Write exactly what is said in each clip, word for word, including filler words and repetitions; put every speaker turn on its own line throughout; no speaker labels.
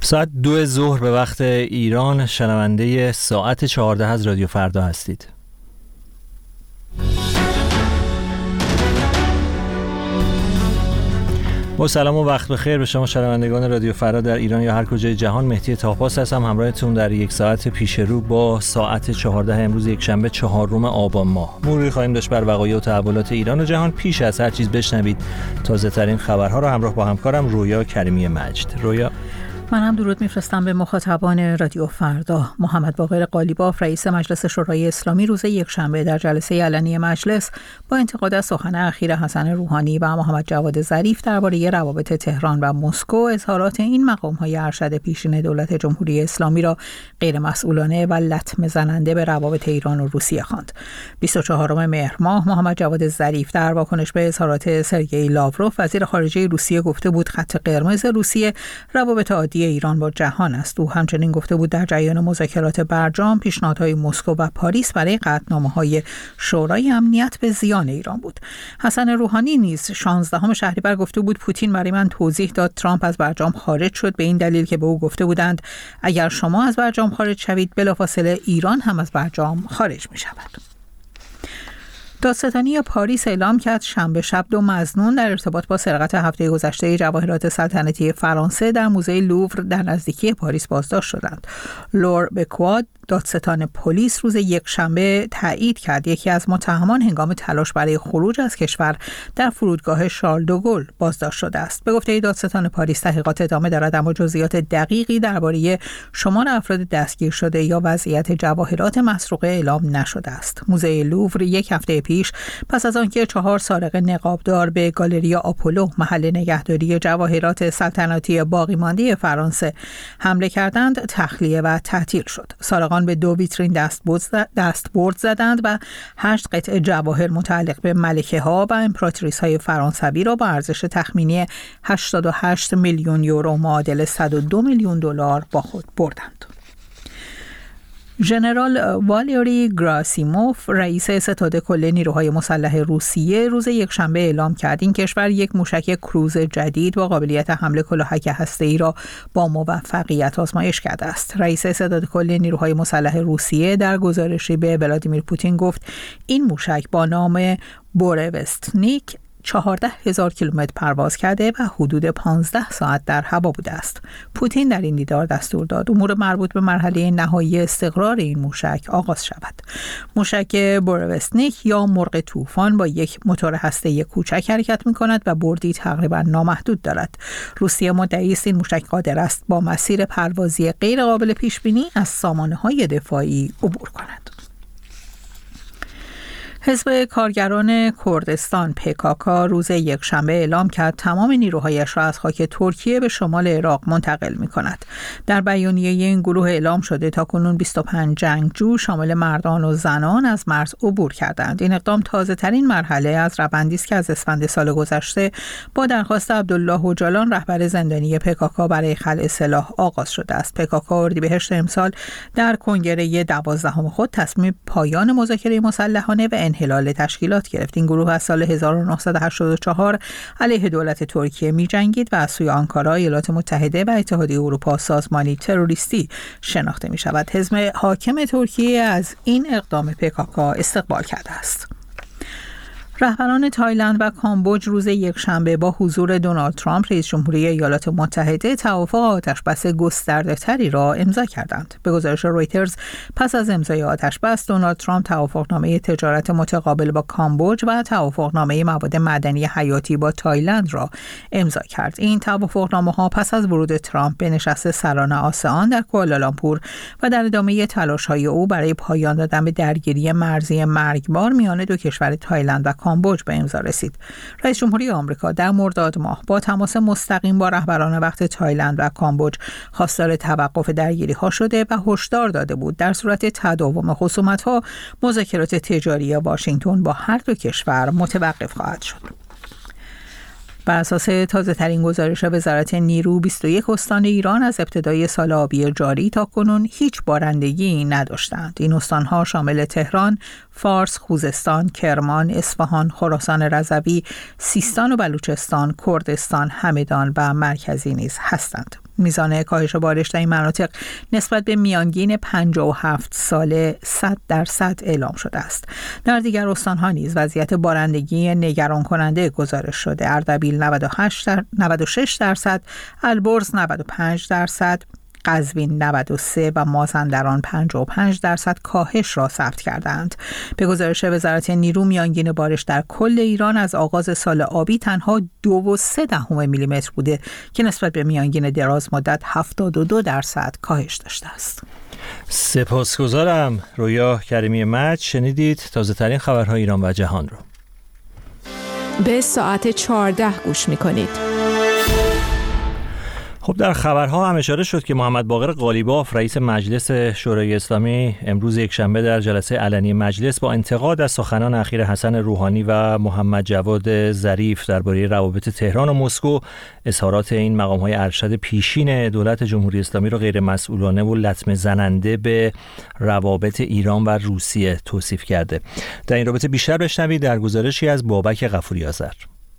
ساعت دو ظهر به وقت ایران شنونده ساعت چهارده از رادیو فردا هستید. با سلام و وقت بخیر به شما شنوندگان رادیو فردا در ایران یا هر کجای جهان. مهدی طاپاس هستم همراهتون در یک ساعت پیش رو با ساعت چهارده امروز یک شنبه چهارم آبان ماه. مروری خواهیم داشت بر وقایع و تحولات ایران و جهان. پیش از هر چیز بشنوید تازه ترین خبرها رو همراه با همکارم رویا کریمی مجد. رویا،
من هم درود میفرستم به مخاطبان رادیو فردا. محمد باقر قالیباف رئیس مجلس شورای اسلامی روز یکشنبه در جلسه علنی مجلس با انتقاد از سخن اخیر حسن روحانی و محمد جواد ظریف درباره روابط تهران و مسکو اظهارات این مقام‌های ارشد پیشین دولت جمهوری اسلامی را غیر مسئولانه و لطمه زننده به روابط ایران و روسیه خواند. بیست و چهارم مهر ماه محمد جواد ظریف در واکنش به اظهارات سرگئی لاوروف وزیر خارجه روسیه گفته بود خط قرمز روسیه روابط عادی ایران با جهان است. او همچنین گفته بود در جریان مذاکرات برجام پیشنهادهای مسکو و پاریس برای قطعنامه‌های شورای امنیت به زیان ایران بود. حسن روحانی نیز شانزدهم شهریور گفته بود پوتین برای من توضیح داد ترامپ از برجام خارج شد به این دلیل که به او گفته بودند اگر شما از برجام خارج شوید بلافاصله ایران هم از برجام خارج می شود. دادستانی پاریس اعلام کرد شنبه شب دو مظنون در ارتباط با سرقت هفته گذشته جواهرات سلطنتی فرانسه در موزه لوور در نزدیکی پاریس بازداشت شدند. لور بکواد دادستان پلیس روز یکشنبه تایید کرد یکی از متهمان هنگام تلاش برای خروج از کشور در فرودگاه شارل دوگل بازداشت شده است. به گفته دادستان پاریس تحقیقات ادامه دارد اما جزئیات دقیقی درباره شمار افراد دستگیر شده یا وضعیت جواهرات مسروقه اعلام نشده است. موزه لوور یک هفته پیش پس از آنکه چهار سارق نقابدار به گالری آپولو محل نگهداری جواهرات سلطنتی باقی مانده فرانسه حمله کردند تخلیه و تعطیل شد. سارقان به دو ویترین دستبرد زدند و هشت قطعه جواهر متعلق به ملکه ها و امپراتوریس های فرانسوی را با ارزش تخمینی هشتاد و هشت میلیون یورو معادل صد و دو میلیون دلار با خود بردند. ژنرال والری گراسیموف رئیس ستاد کل نیروهای مسلح روسیه روز یکشنبه اعلام کرد این کشور یک موشک کروز جدید با قابلیت حمله کلاهک هسته‌ای را با موفقیت آزمایش کرده است. رئیس ستاد کل نیروهای مسلح روسیه در گزارشی به ولادیمیر پوتین گفت این موشک با نام بورستنیک چهارده هزار کیلومتر پرواز کرده و حدود پانزده ساعت در هوا بوده است. پوتین در این دیدار دستور داد امور مربوط به مرحله نهایی استقرار این موشک آغاز شود. موشک بورستنیک یا مرغ طوفان با یک موتور هسته‌ای کوچک حرکت می‌کند و بردی تقریبا نامحدود دارد. روسیه مدعی است این موشک قادر است با مسیر پروازی غیر قابل پیش‌بینی از سامانه‌های دفاعی عبور کند. حزب کارگران کردستان پکاکا روز یکشنبه اعلام کرد تمام نیروهایش را از خاک ترکیه به شمال عراق منتقل می کند. در بیانیه این گروه اعلام شده تاکنون بیست و پنج جنگجو شامل مردان و زنان از مرز عبور کردند. این اقدام تازه ترین مرحله از روندی است که از اسفند سال گذشته با درخواست عبدالله اوجالان رهبر زندانی پکاکا برای خلع سلاح آغاز شده است. پکاکا اردیبهشت امسال در کنگره دوازدهم خود تصمیم پایان مذاکره مسلحانه و انحلال تشکیلات گرفت. این گروه از سال هزار و نهصد و هشتاد و چهار علیه دولت ترکیه می‌جنگید و از سوی آنکارا، ایالات متحده و اتحادیه اروپا سازمانی تروریستی شناخته می‌شود. حزب حاکم ترکیه از این اقدام پکاکا استقبال کرده است. رهبران تایلند و کامبوج روز یکشنبه با حضور دونالد ترامپ رئیس جمهوری ایالات متحده توافق آتشبس گسترده‌تری را امضا کردند. به گزارش رویترز پس از امضای آتشبس دونالد ترامپ توافقنامه تجارت متقابل با کامبوج و توافقنامه مواد معدنی حیاتی با تایلند را امضا کرد. این توافقنامه‌ها پس از ورود ترامپ به نشست سران آسئان در کوالالامپور و در ادامه تلاش‌های او برای پایان دادن به درگیری مرزی مرگبار میان دو کشور تایلند و کامبوج به امضا رسید. رئیس جمهوری آمریکا در مرداد ماه با تماس مستقیم با رهبران وقت تایلند و کامبوج خواستار توقف درگیری‌ها شده و هشدار داده بود در صورت تداوم خصومت‌ها مذاکرات تجاری واشنگتن با هر دو کشور متوقف خواهد شد. بر اساس تازه ترین گزارش وزارت نیرو بیست و یک استان ایران از ابتدای سال آبی جاری تا کنون هیچ بارندگی نداشتند. این استانها شامل تهران، فارس، خوزستان، کرمان، اصفهان، خراسان رضوی، سیستان و بلوچستان، کردستان، همدان و مرکزی نیز هستند. میزان کاهش بارش در این مناطق نسبت به میانگین پنجاه و هفت ساله صد درصد اعلام شده است. در دیگر استان‌ها نیز وضعیت بارندگی نگران کننده گزارش شده. اردبیل نود و هشت در... نود و شش درصد، البرز نود و پنج درصد، قزوین نود و سه و مازندران پنجاه و پنج درصد کاهش را ثبت کردند. به گزارش وزارت نیرو میانگین بارش در کل ایران از آغاز سال آبی تنها دو و سه دهم میلیمتر بوده که نسبت به میانگین دراز مدت هفتاد و دو درصد کاهش داشته است.
سپاسگزارم. رویا کریمی مجد شنیدید تازه ترین خبرهای ایران و جهان رو.
به ساعت چهارده گوش می‌کنید.
خب در خبرها هم اشاره شد که محمد باقر قالیباف رئیس مجلس شورای اسلامی امروز یکشنبه در جلسه علنی مجلس با انتقاد از سخنان اخیر حسن روحانی و محمد جواد ظریف درباره روابط تهران و مسکو اظهارات این مقام‌های ارشد پیشین دولت جمهوری اسلامی را غیر مسئولانه و لطمه زننده به روابط ایران و روسیه توصیف کرده. در این رابطه بیشتر بشنوید در گزارشی از بابک غفوری آذر.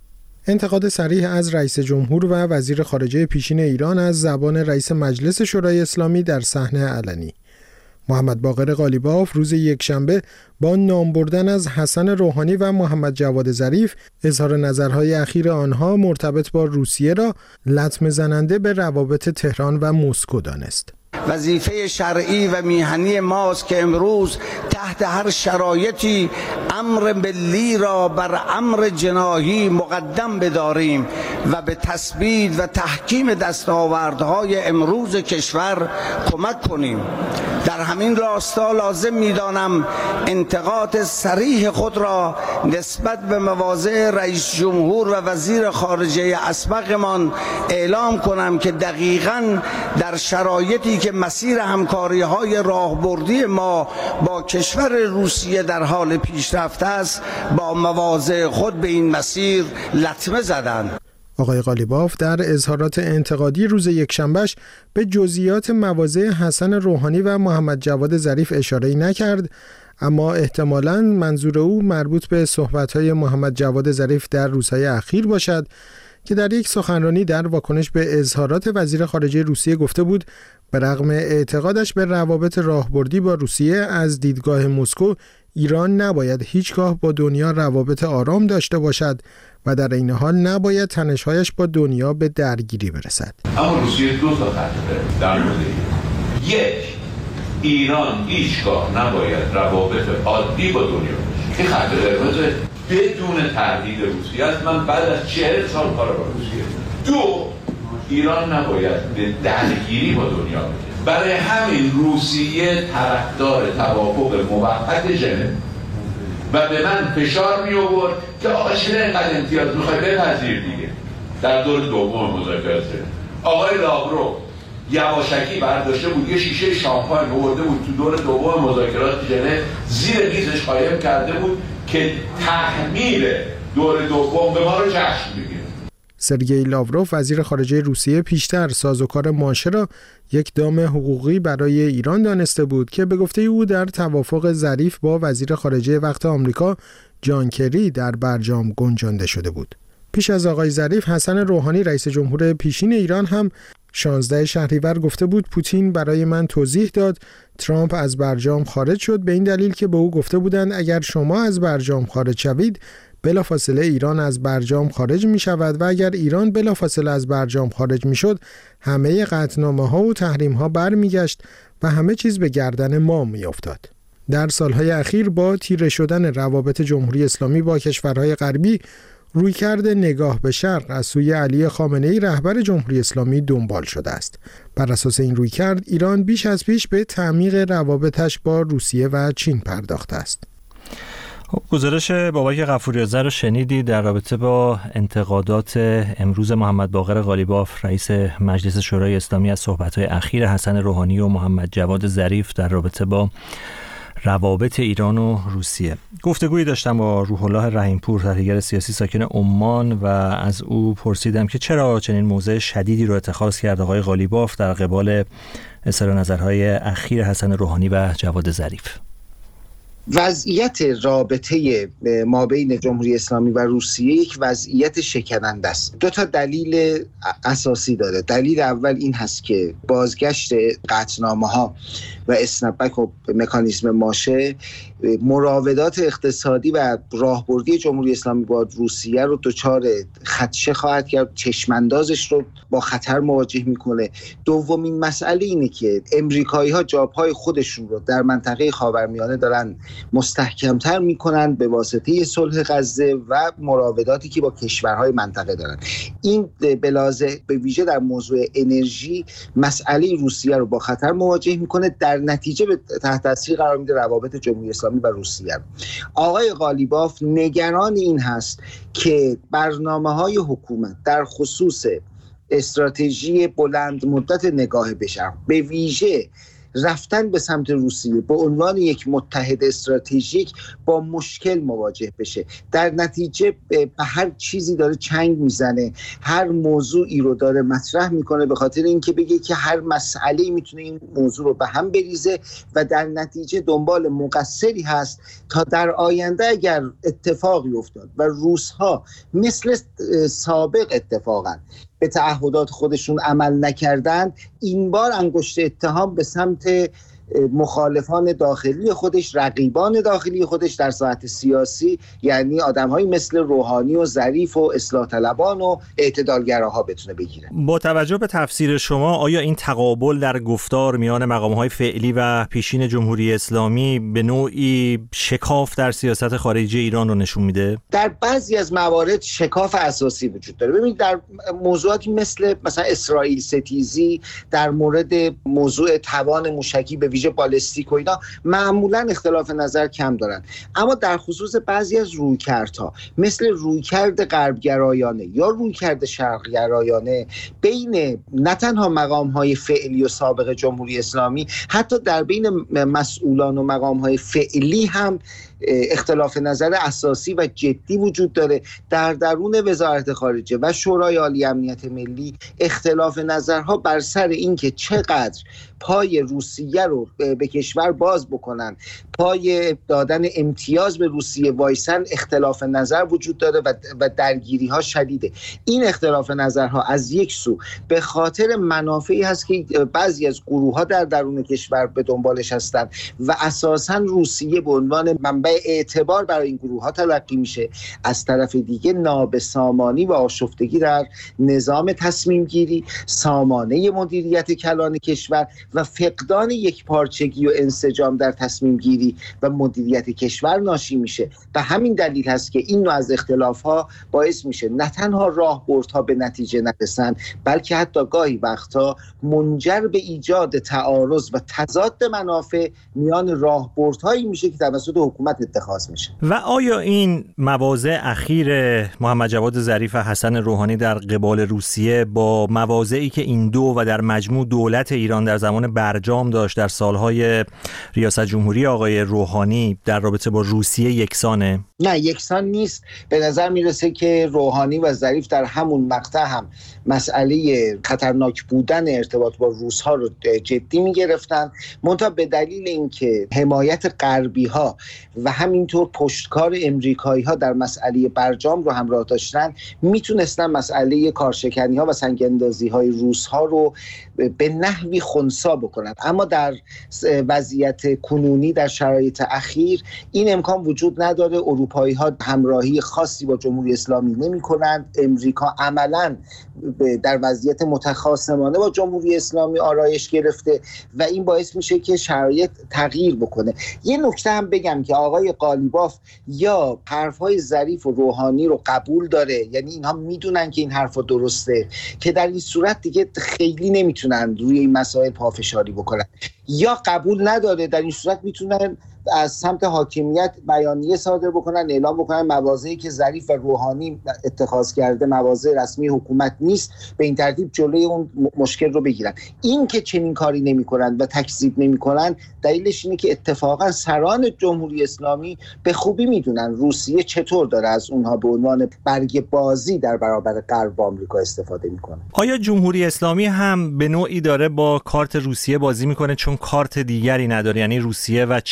انتقاد صریح از رئیس جمهور و وزیر خارجه پیشین ایران از زبان رئیس مجلس شورای اسلامی در صحنه علنی. محمد باقر قالیباف روز یکشنبه با نام بردن از حسن روحانی و محمد جواد ظریف اظهار نظرهای اخیر آنها مرتبط با روسیه را لطمه زننده به روابط تهران و مسکو دانست.
وظیفه شرعی و میهنی ماست که امروز تحت هر شرایطی امر ملی را بر امر جناحی مقدم بداریم و به تثبیت و تحکیم دستاوردهای امروز کشور کمک کنیم. در همین راستا لازم می‌دانم انتقاد صریح خود را نسبت به مواضع رئیس جمهور و وزیر خارجه اسبقمان اعلام کنم که دقیقاً در شرایطی که مسیر همکاری‌های راهبردی ما با کشور روسیه در حال پیشرفت است با مواضع خود به این مسیر لطمه زدند.
آقای قالیباف در اظهارات انتقادی روز یکشنبهش به جزئیات مواضع حسن روحانی و محمد جواد ظریف اشاره‌ای نکرد، اما احتمالاً منظور او مربوط به صحبت‌های محمد جواد ظریف در روزهای اخیر باشد که در یک سخنرانی در واکنش به اظهارات وزیر خارجه روسیه گفته بود به رغم اعتقادش به روابط راهبردی با روسیه از دیدگاه مسکو ایران نباید هیچگاه با دنیا روابط آرام داشته باشد و در این حال نباید تنش‌هایش با دنیا به درگیری برسد.
اما روسیه دو تا خط در مورد یک، ایران هیچگاه نباید روابط عادی با دنیا داشته. این خط قرمز بدون تردید روسیه است. من بعد از چهل سال کار با روسیه. دو، ایران نباید به درگیری با دنیا بشه. برای همین روسیه طرفدار توافق موقت ژنو و به من فشار می آورد که آقا چرا اینقدر امتیاز میخوای بپذیر دیگه. در دور دوم مذاکرات آقای لاوروف یواشکی برداشته بود یه شیشه شامپاین آورده بود تو دور دوم مذاکرات ژنو زیر میزش قایم کرده بود که تحمیل دور دوم به ما رو جشن بگیره.
سرگئی لاوروف وزیر خارجه روسیه پیشتر سازوکار مانشه را یک دام حقوقی برای ایران دانسته بود که به گفته او در توافق ظریف با وزیر خارجه وقت آمریکا جان کری در برجام گنجانده شده بود. پیش از آقای ظریف حسن روحانی رئیس جمهور پیشین ایران هم شانزده شهریور گفته بود پوتین برای من توضیح داد ترامپ از برجام خارج شد به این دلیل که به او گفته بودند اگر شما از برجام خارج شوید بلافاصله ایران از برجام خارج می شود و اگر ایران بلافاصله از برجام خارج می شد همه قطعنامه ها و تحریم ها بر می گشت و همه چیز به گردن ما می افتاد. در سالهای اخیر با تیره شدن روابط جمهوری اسلامی با کشورهای غربی رویکرد نگاه به شرق از سوی علی خامنه‌ای رهبر جمهوری اسلامی دنبال شده است. بر اساس این رویکرد ایران بیش از پیش به تعمیق روابطش با روسیه و چین پرداخته است.
گزارش بابک غفوری آذر رو شنیدی در رابطه با انتقادات امروز محمد باقر قالیباف رئیس مجلس شورای اسلامی از صحبت‌های اخیر حسن روحانی و محمد جواد ظریف در رابطه با روابط ایران و روسیه. گفتگویی داشتم با روح الله رحیمپور تحلیلگر سیاسی ساکن عمان و از او پرسیدم که چرا چنین موضع شدیدی رو اتخاذ کرد آقای قالیباف در قبال اظهار نظرهای اخیر حسن روحانی و جواد ظریف.
وضعیت رابطه ما بین جمهوری اسلامی و روسیه یک وضعیت شکننده است. دو تا دلیل اساسی داره. دلیل اول این هست که بازگشت قطعنامه‌ها و اسنپبک و مکانیزم ماشه مراودات اقتصادی و راهبردی جمهوری اسلامی با روسیه رو دچار خدشه خواهد کرد، چشماندازش رو با خطر مواجه میکنه. دومین مسئله اینه که امریکایی‌ها جاپای خودشون رو در منطقه خاورمیانه دارن مستحکمتر میکنن به واسطه صلح غزه و مراوداتی که با کشورهای منطقه دارن. این بلازه به ویژه در موضوع انرژی مسئله روسیه رو با خطر مواجه میکنه، در نتیجه به تحت تاثیر قرار میده روابط جمهوری اسلامی و روسیه. آقای قالیباف نگران این هست که برنامه‌های حکومت در خصوص استراتژی بلند مدت نگاه به شرق، به ویژه رفتن به سمت روسیه به عنوان یک متحد استراتژیک با مشکل مواجه بشه. در نتیجه به هر چیزی داره چنگ میزنه، هر موضوعی رو داره مطرح میکنه به خاطر اینکه بگه که هر مسئله‌ای میتونه این موضوع رو به هم بریزه و در نتیجه دنبال مقصری هست تا در آینده اگر اتفاقی افتاد و روس‌ها مثل سابق اتفاقا به تعهدات خودشون عمل نکردن، این بار انگشت اتهام به سمت مخالفان داخلی خودش، رقیبان داخلی خودش در ساحت سیاسی، یعنی آدم‌هایی مثل روحانی و ظریف و اصلاح طلبان و اعتدالگراها بتونه بگیره.
با توجه به تفسیر شما، آیا این تقابل در گفتار میان مقام‌های فعلی و پیشین جمهوری اسلامی به نوعی شکاف در سیاست خارجی ایران رو نشون میده؟
در بعضی از موارد شکاف اساسی وجود داره. ببینید در موضوعاتی مثل مثلا اسرائیل ستیزی، در مورد موضوع توان موشکی به ویژه بالستیک و اینا معمولا اختلاف نظر کم دارن، اما در خصوص بعضی از رویکردها مثل رویکرد غربگرایانه یا رویکرد شرقگرایانه بین نه تنها مقام‌های فعلی و سابق جمهوری اسلامی، حتی در بین مسئولان و مقام‌های فعلی هم اختلاف نظر اساسی و جدی وجود داره. در درون وزارت خارجه و شورای عالی امنیت ملی اختلاف نظرها بر سر اینکه چقدر پای روسیه رو به کشور باز بکنن، پای دادن امتیاز به روسیه وایسن، اختلاف نظر وجود داره و درگیری ها شدیده. این اختلاف نظرها از یک سو به خاطر منافعی هست که بعضی از گروه ها در درون کشور به دنبالش هستن و اساساً روسیه به عنوان منبع اعتبار برای این گروه ها تلقی میشه. از طرف دیگه نابسامانی و آشفتگی در نظام تصمیم گیری، سامانه مدیریت کلان کشور و فقدان یک پارچگی و انسجام در تصمیم گیری و مدیریت کشور ناشی میشه. و همین دلیل هست که این نوع از اختلاف ها باعث میشه نه تنها راهبردها به نتیجه نرسن، بلکه حتی گاهی وقتا منجر به ایجاد تعارض و تضاد منافع میان راهبردهایی میشه که توسط حکومت اتخاذ میشه.
و آیا این مواضع اخیر محمد جواد ظریف و حسن روحانی در قبال روسیه با مواضعی که این دو و در مجموع دولت ایران در زمان برجام داشت در سالهای ریاست جمهوری آقای روحانی در رابطه با روسیه یکسانه؟
نه، یکسان نیست. به نظر میرسه که روحانی و ظریف در همون مقطع هم مسئله خطرناک بودن ارتباط با روس‌ها رو جدی میگرفتن، منتها به دلیل اینکه حمایت غربی ها و همینطور پشتکار امریکایی ها در مسئله برجام رو همراه داشتن، میتونستن مسئله کارشکنی ها و سنگ‌اندازی های روس ها رو به نحوی خنثی بکنن. اما در وضعیت کنونی در شرایط اخیر این امکان وجود نداره. اروپایی ها همراهی خاصی با جمهوری اسلامی نمی کنند. امریکا عملاً در وضعیت متخاصمانه با جمهوری اسلامی آرایش گرفته و این باعث میشه که شرایط تغییر بکنه. یه نکته هم بگم که آقای قالیباف یا حرفهای ظریف و روحانی رو قبول داره، یعنی اینها میدونن که این حرفا درسته، که در این صورت دیگه خیلی نمیتونن روی این مسائل پافشاری بکنن، یا قبول نداره، در این صورت میتونن از سمت حاکمیت بیانیه صادر بکنن، اعلام بکنن مواضعی که ظریف و روحانی اتخاذ کرده مواضع رسمی حکومت نیست، به این ترتیب جلوی اون مشکل رو بگیرن. این که چنین کاری نمی‌کنن و تکذیب نمی‌کنن دلیلش اینه که اتفاقا سران جمهوری اسلامی به خوبی میدونن روسیه چطور داره از اونها به عنوان برگ بازی در برابر غرب و آمریکا استفاده میکنه.
آیا جمهوری اسلامی هم به نوعی داره با کارت روسیه بازی میکنه چون کارت دیگری نداره؟ یعنی روسیه و چین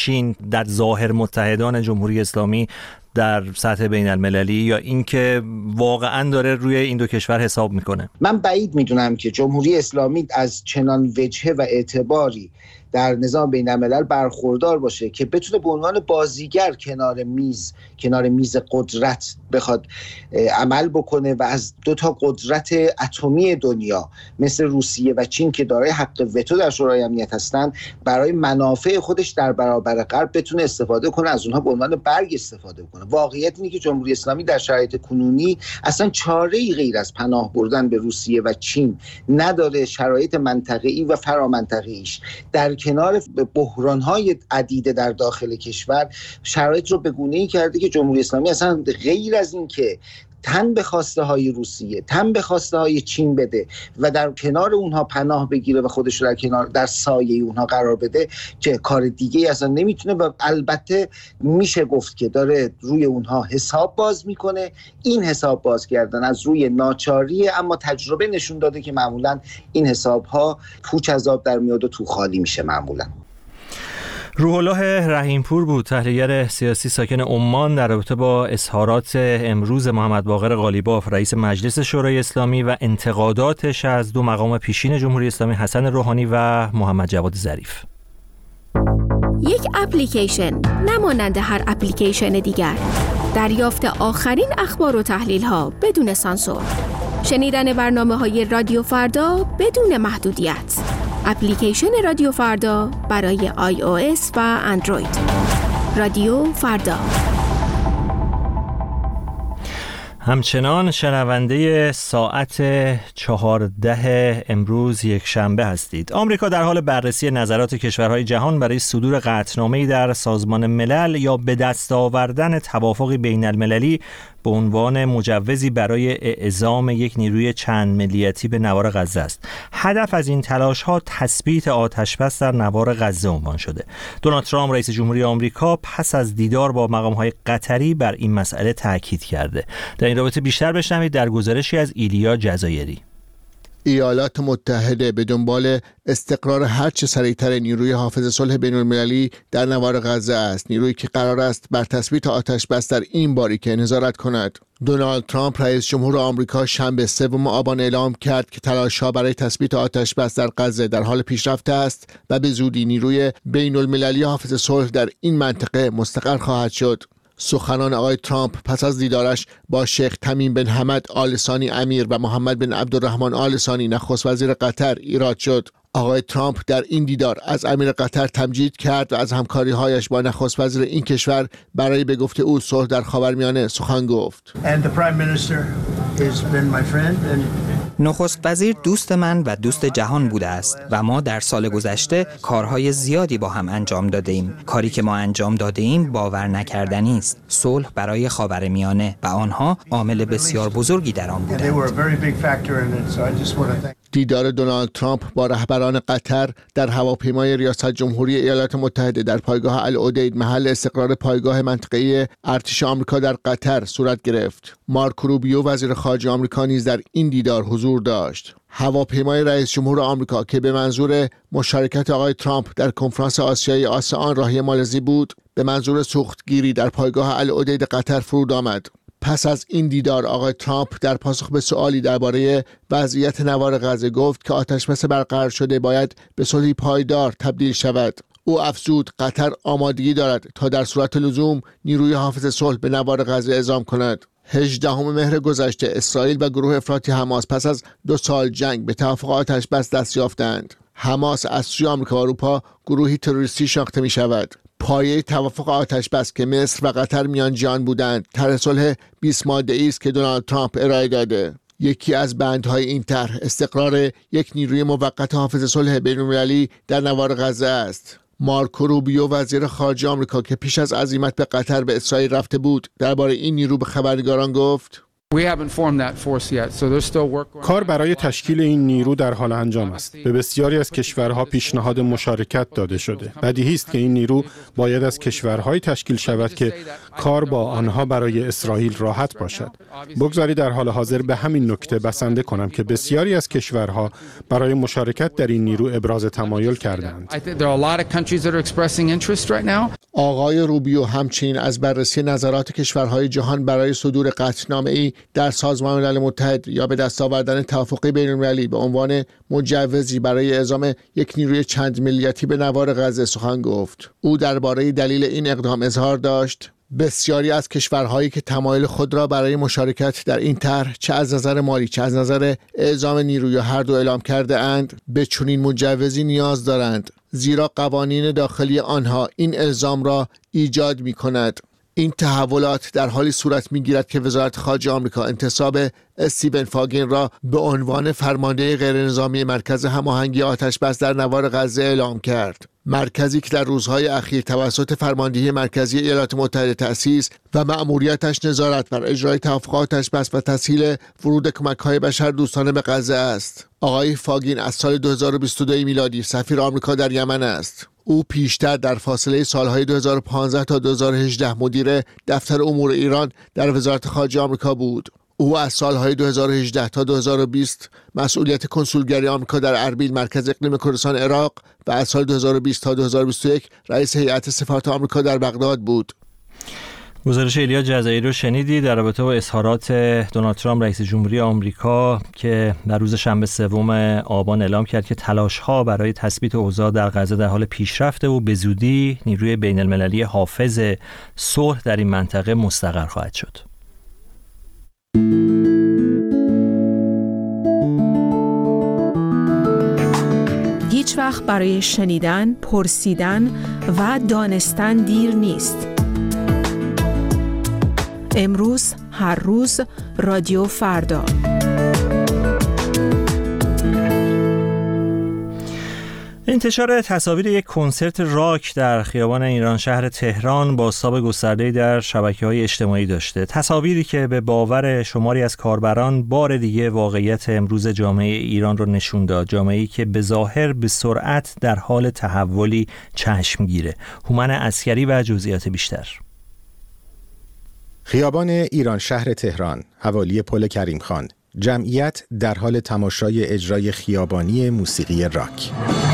در ظاهر متحدان جمهوری اسلامی در سطح بین المللی، یا اینکه واقعا داره روی این دو کشور حساب میکنه؟
من بعید میدونم که جمهوری اسلامی از چنان وجهه و اعتباری در نظام بین الملل برخوردار باشه که بتونه به عنوان بازیگر کنار میز کنار میز قدرت بخواد عمل بکنه و از دو تا قدرت اتمی دنیا مثل روسیه و چین که دارای حق وتو در شورای امنیت هستند برای منافع خودش در برابر غرب بتونه استفاده کنه، از اونها به عنوان برگ استفاده کنه. واقعیت اینه که جمهوری اسلامی در شرایط کنونی اصلا چاره‌ای غیر از پناه بردن به روسیه و چین نداره. شرایط منطقه‌ای و فرامنطقه‌ایش در کنار بحران‌های عدیده در داخل کشور شرایط رو به گونه‌ای کرده که جمهوری اسلامی اصلا غیر از این که تن به خواسته های روسیه، تن به خواسته های چین بده و در کنار اونها پناه بگیره و خودش رو در کنار در سایه اونها قرار بده، که کار دیگه اصلا نمیتونه. و البته میشه گفت که داره روی اونها حساب باز میکنه. این حساب باز کردن از روی ناچاریه، اما تجربه نشون داده که معمولا این حساب ها پوچ از آب در میاد و تو خالی میشه معمولا.
روح الله رحیمپور بود، تحلیلگر سیاسی ساکن عمان، در رابطه با اظهارات امروز محمد باقر قالیباف رئیس مجلس شورای اسلامی و انتقاداتش از دو مقام پیشین جمهوری اسلامی حسن روحانی و محمد جواد ظریف.
یک اپلیکیشن نمانند هر اپلیکیشن دیگر، دریافت آخرین اخبار و تحلیل ها بدون سانسور، شنیدن برنامه‌های رادیو فردا بدون محدودیت. اپلیکیشن رادیو فردا برای آی او اس و اندروید. رادیو فردا.
همچنان شنونده ساعت چهارده امروز یک شنبه هستید. آمریکا در حال بررسی نظرات کشورهای جهان برای صدور قطعنامه‌ای در سازمان ملل یا به دست آوردن توافقی بین المللی به عنوان مجوزی برای اعزام یک نیروی چند ملیتی به نوار غزه است. هدف از این تلاش‌ها تثبیت آتش‌بس در نوار غزه عنوان شده. دونالد ترامپ رئیس جمهوری آمریکا پس از دیدار با مقام‌های قطری بر این مسئله تاکید کرده. در این رابطه بیشتر بشنوید در گزارشی از ایلیا جزایری.
ایالات متحده به دنبال استقرار هرچه سریعتر نیروی حافظ صلح بین‌المللی در نوار غزه است، نیرویی که قرار است بر تثبیت آتش‌بس در این باریکه نظارت کند. دونالد ترامپ رئیس جمهور آمریکا شنبه سوم آبان اعلام کرد که تلاش‌ها برای تثبیت آتش‌بس در غزه در حال پیشرفت است و به زودی نیروی بین‌المللی حافظ صلح در این منطقه مستقر خواهد شد. سخنان آقای ترامپ پس از دیدارش با شیخ تمیم بن حمد آل ثانی امیر و محمد بن عبدالرحمن آل ثانی نخست وزیر قطر ایراد شد. آقای ترامپ در این دیدار از امیر قطر تمجید کرد و از همکاری‌هایش با نخست وزیر این کشور برای به گفته او صلح در خاورمیانه سخن گفت.
نخست وزیر دوست من و دوست جهان بوده است و ما در سال گذشته کارهای زیادی با هم انجام داده ایم. کاری که ما انجام داده ایم باور نکردنی است. صلح برای خاورمیانه و آنها عامل بسیار بزرگی در آن بودند.
دیدار دونالد ترامپ با رهبران قطر در هواپیمای ریاست جمهوری ایالات متحده در پایگاه العدید محل استقرار پایگاه منطقه‌ای ارتش آمریکا در قطر صورت گرفت. مارک روبیو وزیر خارجه آمریکا نیز در این دیدار حضور داشت. هواپیمای رئیس جمهور آمریکا که به منظور مشارکت آقای ترامپ در کنفرانس آسیایی آسئان راهی مالزی بود، به منظور سوختگیری در پایگاه العدید قطر فرود آمد. پس از این دیدار آقای ترامپ در پاسخ به سوالی درباره وضعیت نوار غزه گفت که آتش‌بس برقرار شده باید به صلحی پایدار تبدیل شود. او افزود قطر آمادگی دارد تا در صورت لزوم نیروی حافظ صلح به نوار غزه اعزام کند. هجدهم مهر گذشته اسرائیل و گروه افراطی حماس پس از دو سال جنگ به توافق آتش‌بس دست یافتند. حماس از سوی آمریکا و اروپا گروهی تروریستی شناخته می شود. پایه توافق آتش‌بس که مصر و قطر میانجیان بودند، طرح صلح بیست ماده‌ای است که دونالد ترامپ ارائه داده. یکی از بندهای این طرح استقرار یک نیروی موقت حافظ صلح بین‌المللی در نوار غزه است. مارکو روبیو وزیر خارجه آمریکا که پیش از عزیمت به قطر به اسرائیل رفته بود، درباره این نیرو به خبرنگاران گفت:
کار برای تشکیل این نیرو در حال انجام است. به بسیاری از کشورها پیشنهاد مشارکت داده شده. بدیهی است که این نیرو باید از کشورهای تشکیل شود که کار با آنها برای اسرائیل راحت باشد. بگذارید در حال حاضر به همین نکته بسنده کنم که بسیاری از کشورها برای مشارکت در این نیرو ابراز تمایل کردند.
آقای روبیو همچنین از بررسی نظرات کشورهای جهان برای صدور قطعنامه‌ای در سازمان ملل متحد یا به دست آوردن توافقی بین‌المللی به عنوان مجوزی برای اعزام یک نیروی چند ملیتی به نوار غزه سخن گفت. او درباره دلیل این اقدام اظهار داشت: بسیاری از کشورهایی که تمایل خود را برای مشارکت در این طرح چه از نظر مالی چه از نظر اعزام نیروی یا هر دو اعلام کرده اند به چنین مجوزی نیاز دارند، زیرا قوانین داخلی آنها این الزام را ایجاد می کند. این تحولات در حالی صورت می‌گیرد که وزارت خارجه آمریکا انتصاب استیون فاگین را به عنوان فرمانده غیرنظامی مرکز هماهنگی آتش‌بس در نوار غزه اعلام کرد. مرکزی که در روزهای اخیر توسط فرماندهی مرکزی ایالات متحده تأسیس و مأموریتش نظارت بر اجرای توافقات آتش‌بس و تسهیل ورود کمک‌های بشردوستانه به غزه است. آقای فاگین از سال دو هزار و بیست و دو میلادی سفیر آمریکا در یمن است. او پیشتر در فاصله سالهای دو هزار و پانزده تا دو هزار و هجده مدیر دفتر امور ایران در وزارت خارجه آمریکا بود. او از سالهای دو هزار و هجده تا دو هزار و بیست مسئولیت کنسولگری آمریکا در اربیل مرکز اقلیم کردستان عراق و از سال دو هزار و بیست تا دو هزار و بیست و یک رئیس هیئت سفارت آمریکا در بغداد بود.
گزارش ایلیا جزایری رو شنیدی در رابطه با اظهارات دونالد ترامپ رئیس جمهوری آمریکا که در روز شنبه سوم آبان اعلام کرد که تلاش‌ها برای تثبیت اوضاع در غزه در حال پیشرفته و به زودی نیروی بین‌المللی حافظ صلح در این منطقه مستقر خواهد شد.
هیچ وقت برای شنیدن، پرسیدن و دانستن دیر نیست. امروز، هر روز، رادیو فردا.
انتشار تصاویر یک کنسرت راک در خیابان ایران شهر تهران بازتاب گسترده‌ای در شبکه‌های اجتماعی داشته. تصاویری که به باور شماری از کاربران بار دیگه واقعیت امروز جامعه ایران رو نشون داد. جامعه‌ای که به ظاهر به سرعت در حال تحولی چشمگیره. هومن عسکری و جزئیات بیشتر.
خیابان ایران شهر تهران، حوالی پل کریم خان، جمعیت در حال تماشای اجرای خیابانی موسیقی راک.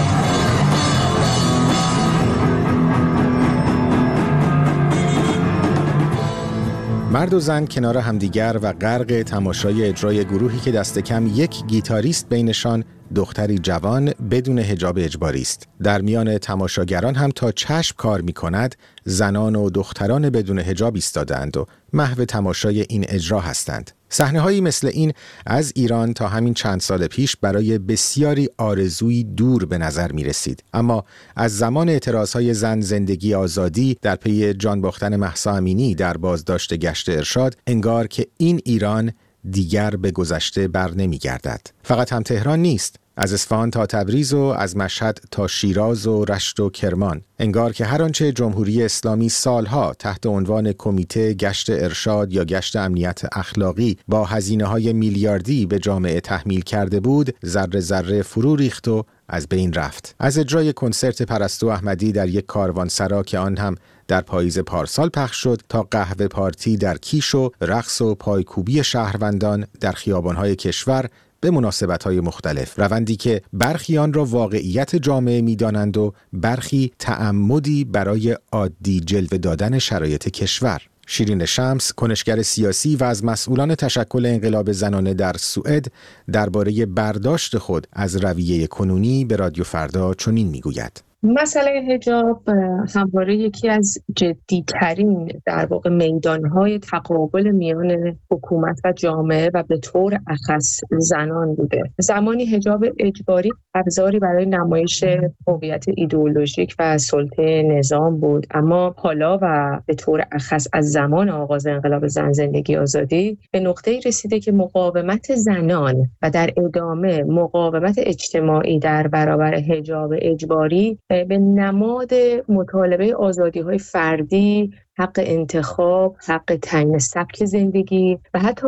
مرد و زن کنار همدیگر و غرق تماشای اجرای گروهی که دست کم یک گیتاریست بینشان، دختری جوان بدون حجاب اجباری است. در میان تماشاگران هم تا چشم کار می کند زنان و دختران بدون حجاب ایستادند و محو تماشای این اجرا هستند. صحنه‌هایی مثل این از ایران تا همین چند سال پیش برای بسیاری آرزویی دور به نظر می رسید. اما از زمان اعتراضهای زن زندگی آزادی در پی جان باختن مهسا امینی در بازداشت گشت ارشاد، انگار که این ایران دیگر به گذشته بر نمی گردد. فقط هم تهران نیست، از اصفهان تا تبریز و از مشهد تا شیراز و رشت و کرمان. انگار که هر آنچه جمهوری اسلامی سالها تحت عنوان کمیته گشت ارشاد یا گشت امنیت اخلاقی با هزینه‌های میلیاردی به جامعه تحمیل کرده بود، ذره ذره فرو ریخت و از بین رفت. از اجرای کنسرت پرستو احمدی در یک کاروانسرا که آن هم در پاییز پارسال پخش شد تا قهوه پارتی در کیش و رقص و پایکوبی شهروندان در خیابان‌های کشور به مناسبت‌های مختلف، روندی که برخی آن را واقعیت جامعه می‌دانند و برخی تعمدی برای عادی جلوه دادن شرایط کشور. شیرین شمس، کنشگر سیاسی و از مسئولان تشکل انقلاب زنانه در سوئد، درباره برداشت خود از رویه کنونی به رادیو فردا چنین می‌گوید:
مسئله حجاب همواره یکی از جدی‌ترین در واقع میدان‌های تقابل میان حکومت و جامعه و به طور اخص زنان بوده. زمانی حجاب اجباری ابزاری برای نمایش هویت ایدئولوژیک و سلطه نظام بود، اما حالا و به طور اخص از زمان آغاز انقلاب زن زندگی آزادی به نقطه‌ای رسیده که مقاومت زنان و در ادامه مقاومت اجتماعی در برابر حجاب اجباری به نماد مطالبه آزادی‌های فردی حق انتخاب، حق تعیین سبک زندگی و حتی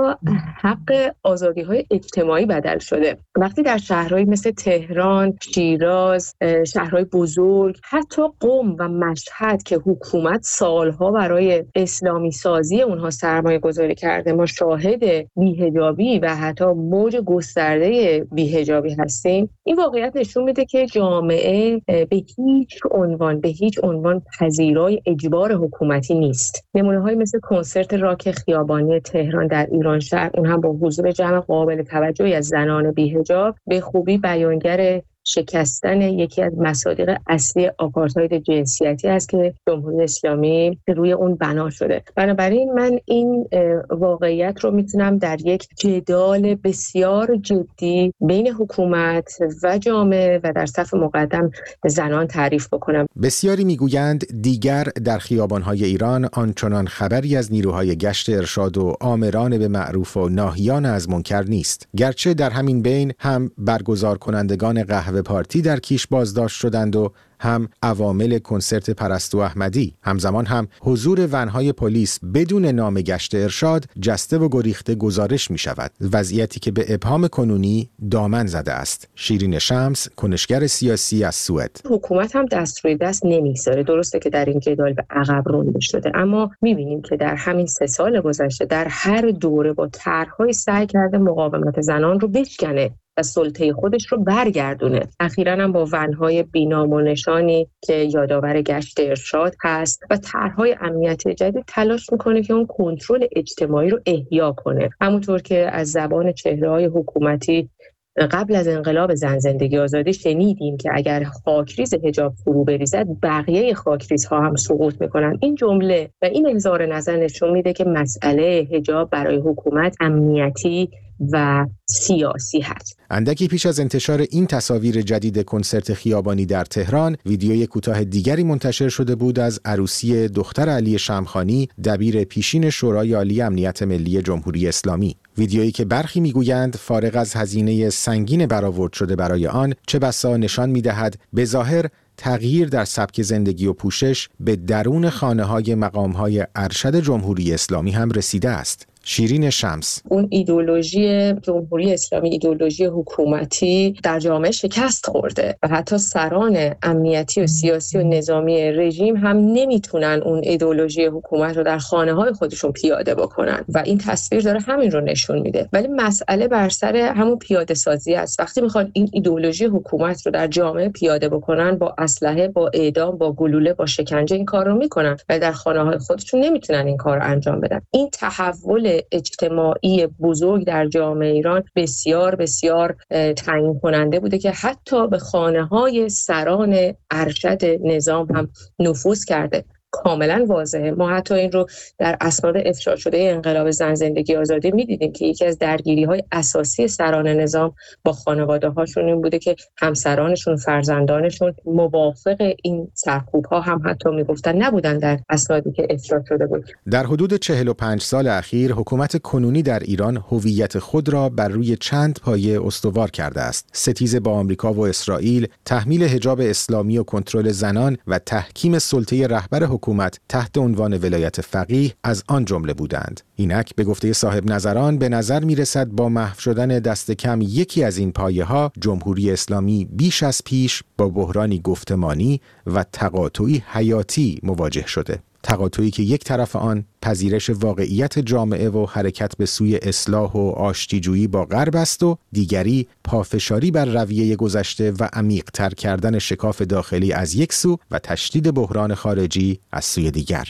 حق آزادی‌های اجتماعی بدل شده. وقتی در شهرهایی مثل تهران، شیراز، شهرهای بزرگ، حتی قم و مشهد که حکومت سالها برای اسلامی سازی اونها سرمایه گذاری کرده، ما شاهد بی‌حجابی و حتی موج گسترده بی‌حجابی هستیم، این واقعیت نشون میده که جامعه به هیچ عنوان به هیچ عنوان پذیرای اجبار حکومتی نیست. نمونه‌های مثل کنسرت راک خیابانی تهران در ایران شهر، اون هم با حضور جمع قابل توجهی از زنان بی‌حجاب، به خوبی بیانگر شکستن یکی از مصادیق اصلی آپارتاید جنسیتی است که جمهوری اسلامی روی اون بنا شده. بنابراین من این واقعیت رو میتونم در یک جدال بسیار جدی بین حکومت و جامعه و در صف مقدم زنان تعریف بکنم.
بسیاری میگویند دیگر در خیابان‌های ایران آنچنان خبری از نیروهای گشت ارشاد و آمران به معروف و ناهیان از منکر نیست، گرچه در همین بین هم برگزار کنندگان قهوه پارتی در کیش بازداشت شدند و هم عوامل کنسرت پرستو احمدی. همزمان هم حضور ونهای پلیس بدون نام گشت ارشاد جسته و گریخته گزارش می شود، وضعیتی که به ابهام کنونی دامن زده است. شیرین شمس، کنشگر سیاسی از سوئد:
حکومت هم دست روی دست نمیگذاره. درسته که در این جدال به عقب رانده شده، اما می‌بینیم که در همین سه سال گذشته در هر دوره با طرح‌های سعی کرده مقاومت زنان رو بشکنه و سلطه خودش رو برگردونه. اخیراً هم با ونهای بینام و نشانی که یادآور گشت ارشاد هست و طرح‌های امنیتی جدید تلاش میکنه که اون کنترل اجتماعی رو احیا کنه. همونطور که از زبان چهره‌های حکومتی قبل از انقلاب زن زندگی آزادی شنیدیم که اگر خاکریز حجاب فرو بریزد بقیه خاکریزها هم سقوط میکنن. این جمله و این اظهار نظر نشون میده که مسئله حجاب برای حکومت امنیتی و سیاسی هست.
اندکی پیش از انتشار این تصاویر جدید کنسرت خیابانی در تهران، ویدیوی کوتاه دیگری منتشر شده بود از عروسی دختر علی شمخانی، دبیر پیشین شورای عالی امنیت ملی جمهوری اسلامی. ویدیویی که برخی میگویند فارغ از هزینه سنگین برآورد شده برای آن، چه بسا نشان میدهد به ظاهر تغییر در سبک زندگی و پوشش به درون خانه‌های مقام‌های ارشد جمهوری اسلامی هم رسیده است. شیرین شمس:
اون ایدئولوژی جمهوری اسلامی، ایدئولوژی حکومتی در جامعه شکست خورده و حتی سران امنیتی و سیاسی و نظامی رژیم هم نمیتونن اون ایدئولوژی حکومت رو در خانه‌های خودشون پیاده بکنن و این تصویر داره همین رو نشون میده. ولی مسئله بر سر همون پیاده سازی است. وقتی میخوان این ایدئولوژی حکومت رو در جامعه پیاده بکنن، با اسلحه، با اعدام، با گلوله، با شکنجه این کار رو میکنن و در خانه‌های خودشون نمیتونن این کار رو انجام بدن. این تحول اجتماعی بزرگ در جامعه ایران بسیار بسیار تعیین کننده بوده که حتی به خانه‌های سران ارشد نظام هم نفوذ کرده. کاملا واضحه. ما حتی این رو در اسناد افشا شده انقلاب زن زندگی آزادی می‌دیدیم که یکی از درگیری‌های اساسی سران نظام با خانواده‌هاشون این بوده که همسرانشون، فرزندانشون موافق این سرکوب‌ها هم حتی میگفتن نبودن در اسنادی که افشا شده بود.
در حدود چهل و پنج سال اخیر حکومت کنونی در ایران هویت خود را بر روی چند پایه استوار کرده است: ستیز با آمریکا و اسرائیل، تحمیل حجاب اسلامی و کنترل زنان و تحکیم سلطه رهبر حکومت تحت عنوان ولایت فقیه از آن جمله بودند. اینک به گفته صاحب نظران به نظر می رسد با محو شدن دست کم یکی از این پایه ها، جمهوری اسلامی بیش از پیش با بحرانی گفتمانی و تقاطعی حیاتی مواجه شده. تقاطعی که یک طرف آن پذیرش واقعیت جامعه و حرکت به سوی اصلاح و آشتیجویی با غرب است و دیگری پافشاری بر رویه گذشته و عمیق‌تر کردن شکاف داخلی از یک سو و تشدید بحران خارجی از سوی دیگر.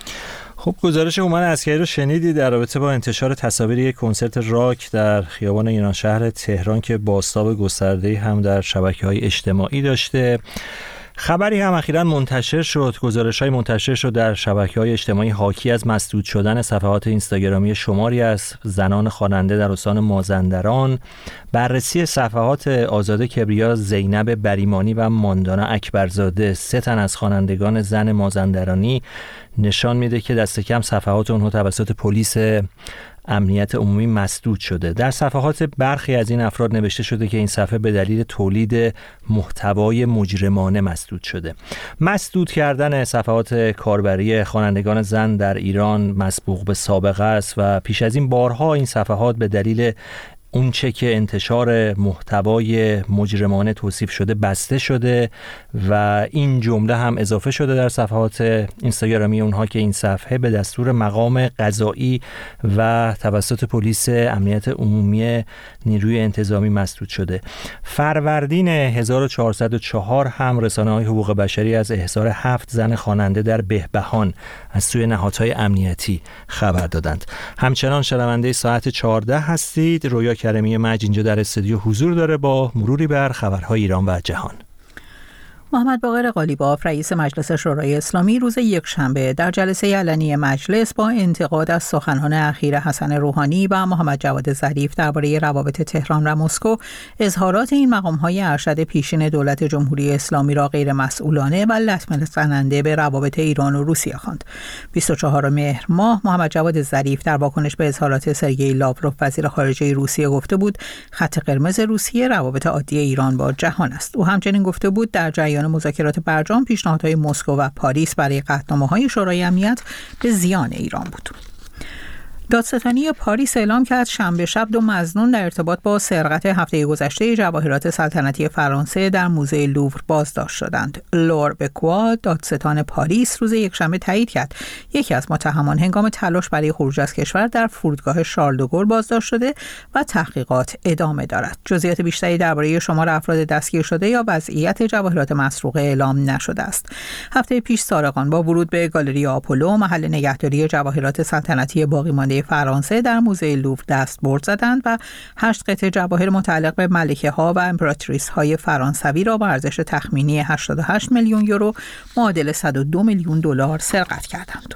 خب گزارش هومن عسکری رو شنیدید در رابطه با انتشار تصاویر یک کنسرت راک در خیابان ایران شهر تهران که بازتاب گسترده‌ای هم در شبکه‌های اجتماعی داشته. خبری هم اخیراً منتشر شد، گزارش‌های منتشر شد در شبکه‌های اجتماعی حاکی از مسدود شدن صفحات اینستاگرامی شماری از زنان خواننده در استان مازندران. بررسی صفحات آزاده کبریا، زینب بریمانی و ماندانا اکبرزاده، سه تن از خوانندگان زن مازندرانی، نشان میده که دست کم صفحات اونها توسط پلیس امنیت عمومی مسدود شده. در صفحات برخی از این افراد نوشته شده که این صفحه به دلیل تولید محتوای مجرمانه مسدود شده. مسدود کردن صفحات کاربری خوانندگان زن در ایران مسبوق به سابقه است و پیش از این بارها این صفحات به دلیل اون چه که انتشار محتوای مجرمانه توصیف شده بسته شده و این جمله هم اضافه شده در صفحات اینستاگرامی اونها که این صفحه به دستور مقام قضایی و توسط پلیس امنیت عمومی نیروی انتظامی مسدود شده. فروردین هزار و چهارصد و چهار هم رسانه‌های حقوق بشری از احضار هفت زن خواننده در بهبهان از سوی نهادهای امنیتی خبر دادند. همچنان شنونده ساعت چهارده هستید. رویا کرمی مج اینجا در استودیو حضور داره با مروری بر خبرهای ایران و جهان.
محمد باقر قالیباف رئیس مجلس شورای اسلامی روز یکشنبه در جلسه علنی مجلس با انتقاد از سخنان اخیر حسن روحانی و محمد جواد ظریف درباره روابط تهران و مسکو اظهارات این مقام‌های ارشد پیشین دولت جمهوری اسلامی را غیر مسئولانه و لطمه زننده به روابط ایران و روسیه خواند. بیست و چهارم مهر ماه محمد جواد ظریف در واکنش به اظهارات سرگئی لاوروف وزیر خارجه روسیه گفته بود خط قرمز روسیه روابط عادی ایران با جهان است. او همچنین گفته بود در جریان مذاکرات برجام پیشنهادهای مسکو و پاریس برای قطعنامه‌های شورای امنیت به زیان ایران بود. دادستانی پاریس اعلام کرد شنبه شب دو مظنون در ارتباط با سرقت هفته گذشته جواهرات سلطنتی فرانسه در موزه لوور بازداشت شدند. لور بکوا دادستان پاریس روز یکشنبه تایید کرد یکی از متهمان هنگام تلاش برای خروج از کشور در فرودگاه شارل دو گل بازداشت شده و تحقیقات ادامه دارد. جزئیات بیشتری درباره شمار افراد دستگیر شده یا وضعیت جواهرات مسروقه اعلام نشده است. هفته پیش سارقان با ورود به گالری آپولو محل نگهداری جواهرات سلطنتی باقی مانده فرانسه در موزه لوور دستبرد زدند و هشت قطعه جواهر متعلق به ملکه ها و امپراتریس های فرانسوی را با ارزش تخمینی هشتاد و هشت میلیون یورو معادل صد و دو میلیون دلار سرقت کردند.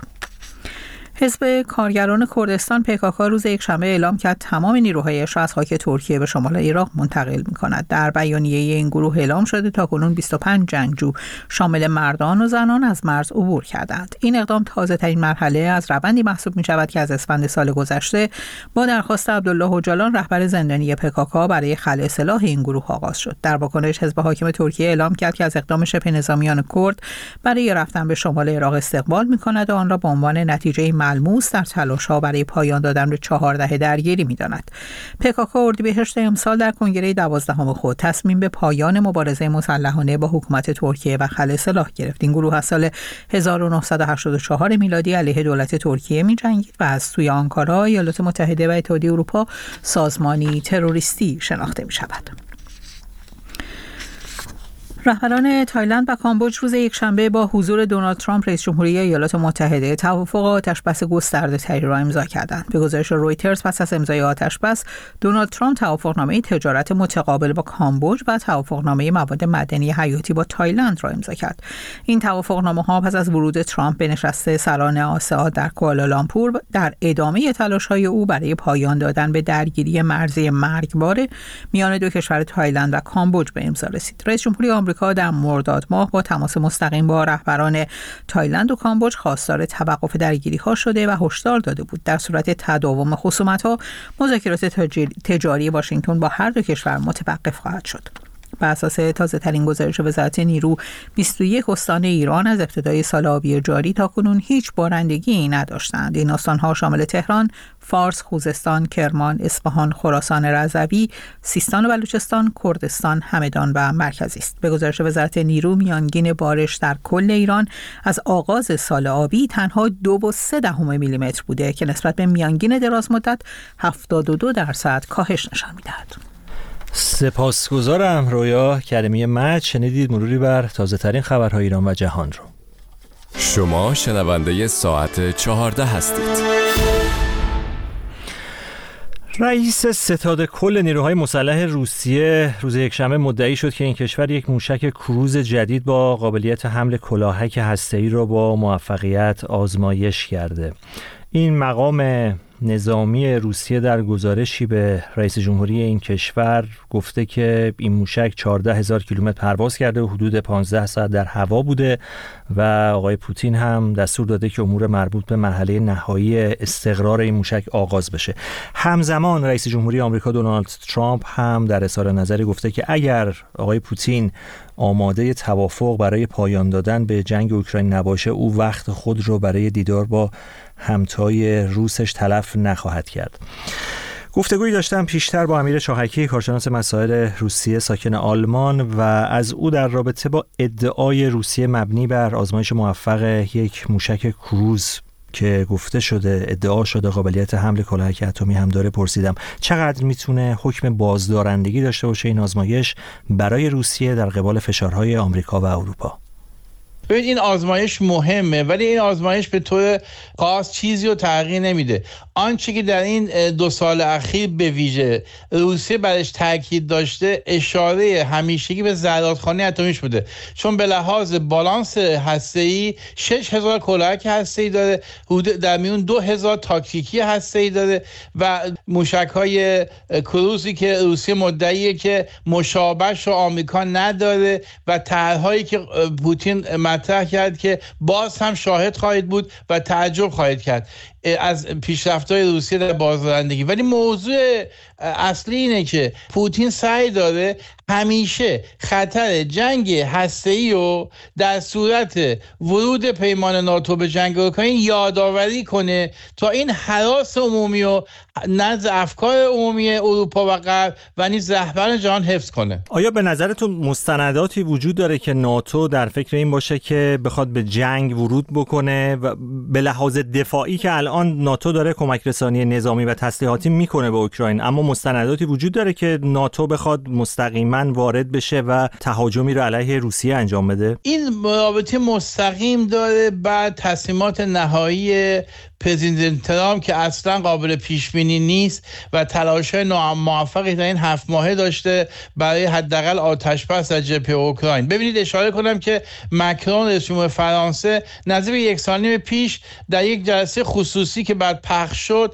حزب کارگران کردستان پیکاکا روز یکشنبه اعلام کرد تمام نیروهایش را از خاک ترکیه به شمال عراق منتقل می‌کند. در بیانیه این گروه اعلام شده تاکنون بیست و پنج جنگجو شامل مردان و زنان از مرز عبور کردند. این اقدام تازه‌ترین مرحله از روندی محسوب می‌شود که از اسفند سال گذشته با درخواست عبدالله اوجالان رهبر زندانی پیکاکا برای خلع سلاح این گروه آغاز شد. در واکنش حزب حاکم ترکیه اعلام کرد که از اقدام شبه نظامیان کرد برای رفتن به شمال عراق استقبال می‌کند و آن را به عنوان نتیجه ملموس در تلاش‌ها برای پایان دادن به چهار دهه درگیری می‌داند. پکاکا اردیبهشت امسال در کنگره دوازدهم خود تصمیم به پایان مبارزه مسلحانه با حکومت ترکیه و خلع سلاح گرفت. این گروه از سال هزار و نهصد و هشتاد و چهار میلادی علیه دولت ترکیه می‌جنگید و از سوی آنکارا، ایالات متحده و اتحادیه اروپا سازمانی تروریستی شناخته می‌شود. رهبران تایلند و کامبوج روز یکشنبه با حضور دونالد ترامپ رئیس جمهوری ایالات متحده توافق آتشبس گسترده‌تری را امضا کردند. به گزارش رویترز پس از امضای آتشبس، دونالد ترامپ توافقنامه تجارت متقابل با کامبوج و توافقنامه مواد معدنی حیاتی با تایلند را امضا کرد. این توافقنامه‌ها پس از ورود ترامپ به نشست سران آسئاد در کوالالامپور در ادامه تلاش‌های او برای پایان دادن به درگیری مرزی مرگبار میان دو کشور تایلند و کامبوج به امضا رسید. رئیس جمهوری آمریکا در مرداد ماه با تماس مستقیم با رهبران تایلند و کامبوج خواستار توقف درگیری‌ها شده و هشدار داده بود در صورت تداوم خصومت‌ها مذاکرات تجاری واشنگتن با هر دو کشور متوقف خواهد شد. بر اساس تازه‌ترین گزارش وزارت نیرو، بیست و یک استان ایران از ابتدای سال آبی جاری تاکنون هیچ بارندگی نداشتند. این استان‌ها شامل تهران، فارس، خوزستان، کرمان، اصفهان، خراسان رضوی، سیستان و بلوچستان، کردستان، همدان و مرکزی است. به گزارش وزارت نیرو، میانگین بارش در کل ایران از آغاز سال آبی تنها دو و سه دهم میلیمتر بوده که نسبت به میانگین دراز مدت هفتاد و دو درصد کاهش نشان می‌دهد.
سپاسگزارم رویا کریمی مج. شنیدید مروری بر تازه ترین خبرهای ایران و جهان رو.
شما شنونده ساعت چهارده هستید.
رئیس ستاد کل نیروهای مسلح روسیه روز یکشنبه مدعی شد که این کشور یک موشک کروز جدید با قابلیت حمل کلاهک هسته‌ای را با موفقیت آزمایش کرده. این مقام نظامی روسیه در گزارشی به رئیس جمهوری این کشور گفته که این موشک چهارده هزار کیلومتر پرواز کرده و حدود پانزده ساعت در هوا بوده و آقای پوتین هم دستور داده که امور مربوط به مرحله نهایی استقرار این موشک آغاز بشه. همزمان رئیس جمهوری آمریکا دونالد ترامپ هم در اظهار نظری گفته که اگر آقای پوتین آماده توافق برای پایان دادن به جنگ اوکراین نباشه، او وقت خود رو برای دیدار با همتای روسش تلف نخواهد کرد. گفتگویی داشتم پیشتر با امیر شاهکی، کارشناس مسائل روسیه ساکن آلمان، و از او در رابطه با ادعای روسیه مبنی بر آزمایش موفق یک موشک کروز که گفته شده ادعا شده قابلیت حمل کلاهک اتمی هم داره پرسیدم. چقدر میتونه حکم بازدارندگی داشته باشه این آزمایش برای روسیه در قبال فشارهای آمریکا و اروپا؟
ببین این آزمایش مهمه، ولی این آزمایش به طور خاص چیزی رو تغییر نمیده. آنچه که در این دو سال اخیر به ویژه روسیه برش تاکید داشته اشاره همیشگی به ذراتخانه اتمیش بوده، چون به لحاظ بالانس هسته‌ای شش هزار کلاهک هسته‌ای داره، در میون دو هزار تاکتیکی هسته‌ای داره و موشک‌های کروزی که روسیه مدعیه که مشابهش رو آمریکا نداره و طرح‌هایی که پوتین مطرح کرد که باز هم شاهد خواهید بود و تعجب خواهید کرد از پیشرفت‌های روسیه در بازدارندگی. ولی موضوع اصلی اینه که پوتین سعی داره همیشه خطر جنگ هسته‌ای رو در صورت ورود پیمان ناتو به جنگ اوکراین یادآوری کنه تا این هراس عمومی و نزد افکار عمومی اروپا و غرب و نیز رهبران جهان حفظ کنه.
آیا به نظرتون مستنداتی وجود داره که ناتو در فکر این باشه که بخواد به جنگ ورود بکنه و به لحاظ دفاعی که الان ناتو داره کمک رسانی نظامی و تسلیحاتی میکنه به اوکراین، اما مستنداتی وجود داره که ناتو بخواد مستقیما وارد بشه و تهاجمی رو علیه روسیه انجام بده؟
این رابطه مستقیم داره بعد تصمیمات نهایی پرزیدنت ترامپ که اصلا قابل پیش بینی نیست و تلاش‌های ناموفقی در این هفت ماهه داشته برای حداقل آتش‌بس در جبهه اوکراین. ببینید اشاره کنم که مکرون رئیس جمهور فرانسه نزدیک یک سال نیم پیش در یک جلسه خصوصی که بعد پخش شد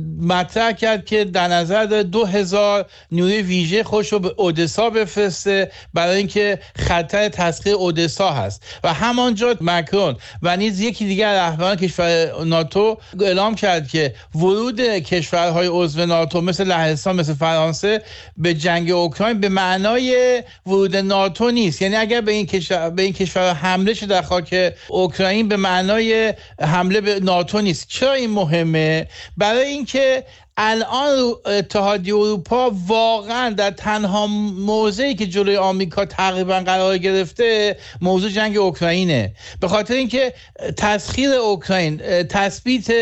مطرح کرد که در نظر داره دو هزار نیروی ویژه خودش رو به اودسا بفرسته برای اینکه خطر تسخیر اودسا هست و همانجا مکرون و نیز یکی دیگر رهبران کشور ناتو اعلام کرد که ورود کشورهای عضو ناتو مثل لهستان مثل فرانسه به جنگ اوکراین به معنای ورود ناتو نیست. یعنی اگر به این کشور به این کشور حمله شه در خاک اوکراین به معنای حمله به ناتو نیست. چرا این مهمه؟ برای اینکه الان اتحادیه اروپا واقعا در تنها موضعی که جلوی آمریکا تقریبا قرار گرفته موضوع جنگ اوکراینه، به خاطر اینکه تسخیر اوکراین، تثبیت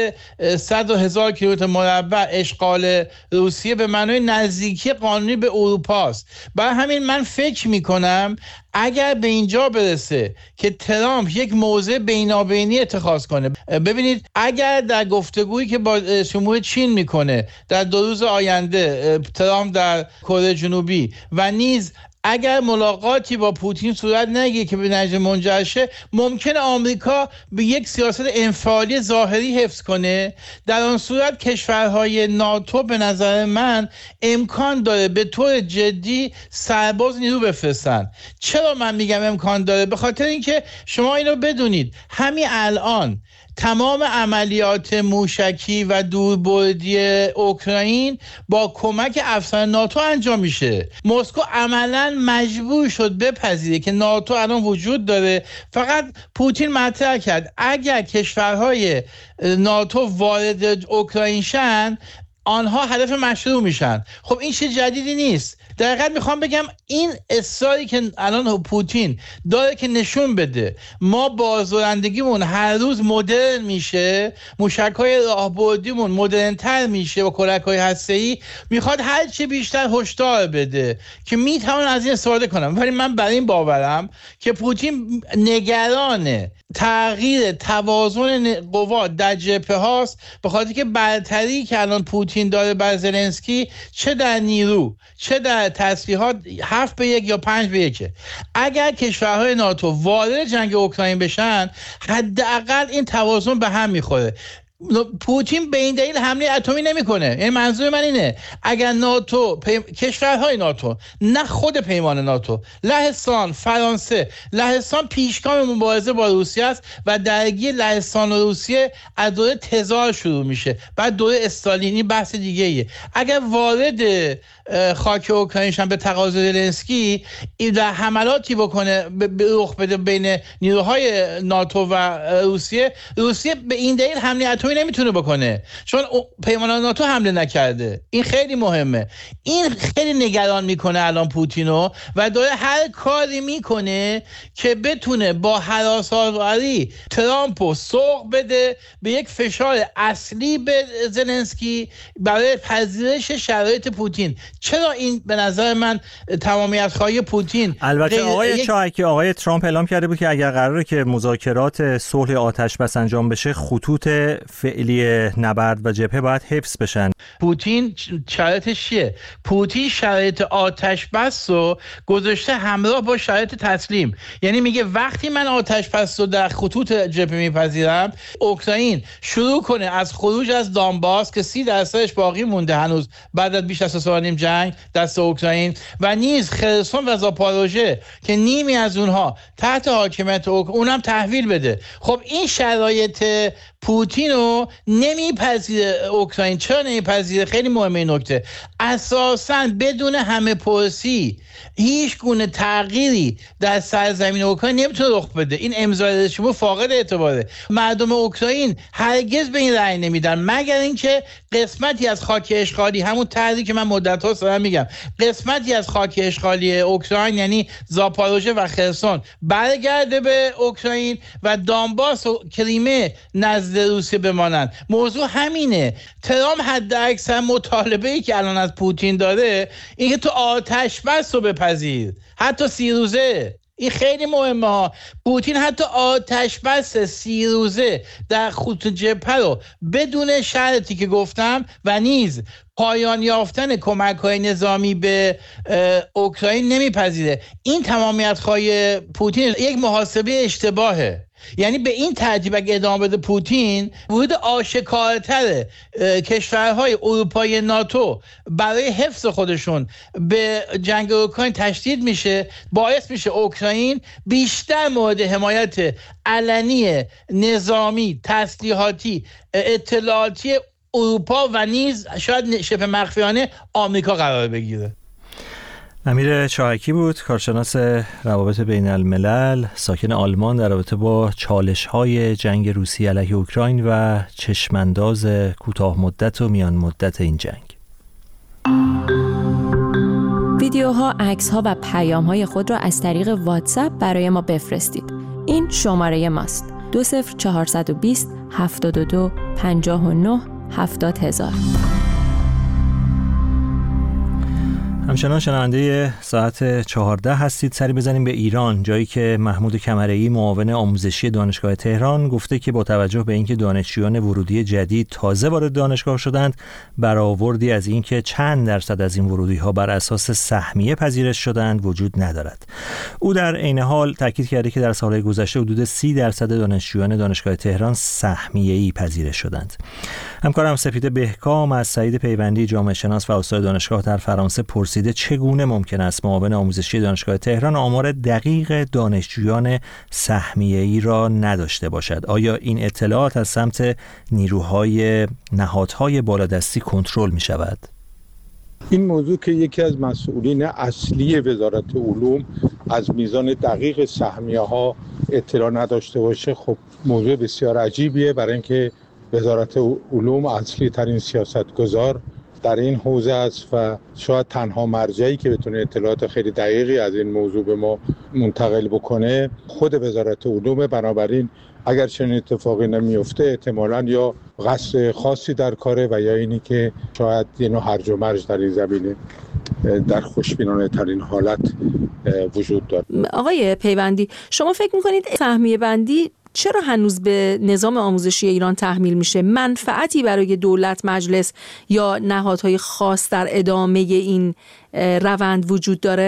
صد هزار کیلومتر مربع اشغال روسیه به معنای نزدیکی قانونی به اروپا است. برای همین من فکر میکنم اگر به اینجا برسه که ترامپ یک موضع بینابینی اتخاذ کنه، ببینید اگر در گفتگویی که با جمهوری چین میکنه در دو روز آینده ترامپ در کره جنوبی و نیز اگر ملاقاتی با پوتین صورت نگیره که به نتیجه منجر شه، ممکنه آمریکا به یک سیاست انفعالی ظاهری حفظ کنه. در آن صورت کشورهای ناتو به نظر من امکان داره به طور جدی سرباز نیرو بفرستن. چرا من میگم امکان داره؟ به خاطر اینکه شما اینو بدونید همین الان تمام عملیات موشکی و دوربردی اوکراین با کمک افسران ناتو انجام میشه. مسکو عملاً مجبور شد بپذیره که ناتو الان وجود داره. فقط پوتین مطرح کرد اگر کشورهای ناتو وارد اوکراین شن آنها هدف مشروع میشن. خب این چیز جدیدی نیست. در حقیقت میخوام بگم این اصراری که الان پوتین داره که نشون بده ما بازدارندگیمون هر روز مدرن میشه، موشک‌های راهبردیمون مدرن‌تر میشه و کلاهک‌های هسته‌ای، میخواد هر چه بیشتر هشدار بده که میتونن از این استفاده کنم. ولی من بر این باورم که پوتین نگران تغییر توازن قوا در جبهه هاست، به خاطر که برتری که الان پوتین داره بر زلنسکی چه در نیرو چه در تسلیحات هفت به یک یا پنج به یکه. اگر کشورهای ناتو وارد جنگ اوکراین بشن حداقل این توازن به هم میخوره. پوتین به این دلیل حمله اتمی نمیکنه. یعنی منظور من اینه اگر ناتو پی... کشورهای ناتو، نه خود پیمان ناتو، لهستان، فرانسه، لهستان پیشگام مبارزه با روسیه است و درگیری لهستان و روسیه از دوره تزار شروع میشه، بعد دوره استالینی بحث دیگه ایه. اگر وارد خاک اوکراین شدن به تقاضای زلنسکی و حملاتی بکنه رخ بده بین نیروهای ناتو و روسیه، روسیه به این دلیل حمله اتمی نمیتونه بکنه چون پیمان ناتو حمله نکرده. این خیلی مهمه. این خیلی نگران میکنه الان پوتینو و داره هر کاری میکنه که بتونه با هراس‌آوری ترامپو سوق بده به یک فشار اصلی به زلنسکی برای پذیرش شرایط پوتین. چرا این به نظر من تمامیت خواهی پوتین؟
البته آقای یک... چاهکی آقای ترامپ اعلام کرده بود که اگر قراره که مذاکرات صلح آتش بس انجام بشه، خطوط فعلی نبرد و جبهه باید حفظ بشن.
پوتین شرایطش چیه؟ پوتین شرایط آتش بس رو گذاشته همراه با شرایط تسلیم. یعنی میگه وقتی من آتش بس رو در خطوط جبهه میپذیرم، اوکراین شروع کنه از خروج از دانباس که سی درصدش باقی مونده هنوز بعد از بیش از سه سال نیم جنگ دست اوکراین، و نیز خرسون و زاپاروژه که نیمی از اونها تحت حاکمیت اونم تحویل بده. خب این شرایط پوتین رو نمیپذیره اوکراین. چرا نمیپذیره؟ خیلی مهمه این نکته. اساساً بدون همه پرسی هیچ گونه تغییری در سرزمین اوکراین نمیتونه رخ بده. این امضای رژیم فاقد اعتباره. مردم اوکراین هرگز به این رأی نمیدن مگر اینکه قسمتی از خاک اشغالی، همون طرحی که من مدت‌ها دارم میگم، قسمتی از خاک اشغالی اوکراین یعنی زاپاروژه و خرسون برگرده به اوکراین و دانباس و کریمه نزد روسیه بمانند. موضوع همینه. ترامپ حد اکثر مطالبه‌ای که الان از پوتین داره اینکه تو آتش بس رو بپذیر، حتی سی روزه. این خیلی مهمه ها. پوتین حتی آتش بس سی روزه در خط جبهه رو بدون شرطی که گفتم و نیز پایان یافتن کمک‌های نظامی به اوکراین نمیپذیره. این تمامیت خواهی پوتین یک محاسبه اشتباهه. یعنی به این ترتیب اگه ادامه بده پوتین، ورود آشکارتر کشورهای اروپای ناتو برای حفظ خودشون به جنگ اوکراین تشدید میشه، باعث میشه اوکراین بیشتر مورد حمایت علنی نظامی، تسلیحاتی، اطلاعاتی اروپا و نیز شاید شبه مخفیانه آمریکا قرار بگیره.
امیر چاهکی بود، کارشناس روابط بین الملل، ساکن آلمان، در رابطه با چالش‌های جنگ روسیه علیه اوکراین و چشمانداز کوتاه مدت و میان مدت این جنگ.
ویدیوها، عکس‌ها و پیام‌های خود را از طریق واتساپ برای ما بفرستید. این شماره ماست: دو صفر چهارصد و بیست هفتاد و دو پنجاه و نه هفتاد هزار.
همچنان شنونده ساعت چهارده هستید. سری بزنیم به ایران، جایی که محمود کمره‌ای معاون آموزشی دانشگاه تهران گفته که با توجه به اینکه دانشجویان ورودی جدید تازه وارد دانشگاه شدند، برآوردی از اینکه چند درصد از این ورودی‌ها بر اساس سهمیه پذیرش شدند وجود ندارد. او در عین حال تاکید کرده که در سال‌های گذشته حدود سی درصد دانشجویان دانشگاه تهران سهمیه‌ای پذیرش شدند. همکارم سپیده بهکام از سعید پیوندی، جامعه شناس و استاد دانشگاه در فرانسه، پرسیده چگونه ممکن است معاون آموزشی دانشگاه تهران آمار دقیق دانشجویان سهمیه‌ای را نداشته باشد؟ آیا این اطلاعات از سمت نیروهای نهادهای بالادستی کنترل می شود؟
این موضوع که یکی از مسئولین اصلی وزارت علوم از میزان دقیق سهمیه ها اطلاع نداشته باشه، خب موضوع بسیار عجیبیه، برای اینکه وزارت علوم اصلی ترین سیاستگزار در این حوزه است و شاید تنها مرجعی که بتونه اطلاعات خیلی دقیقی از این موضوع به ما منتقل بکنه خود وزارت علوم. بنابراین اگر چنین اتفاقی نمیفته احتمالاً یا قصد خاصی در کاره و یا اینی که شاید یه نوع هرج و مرج در این زمینه در خوشبینانه ترین حالت وجود داره.
آقای پیوندی، شما فکر میکنید سهمیه بندی چرا هنوز به نظام آموزشی ایران تحمیل میشه؟ منفعتی برای دولت، مجلس یا نهادهای خاص در ادامه این روند وجود داره؟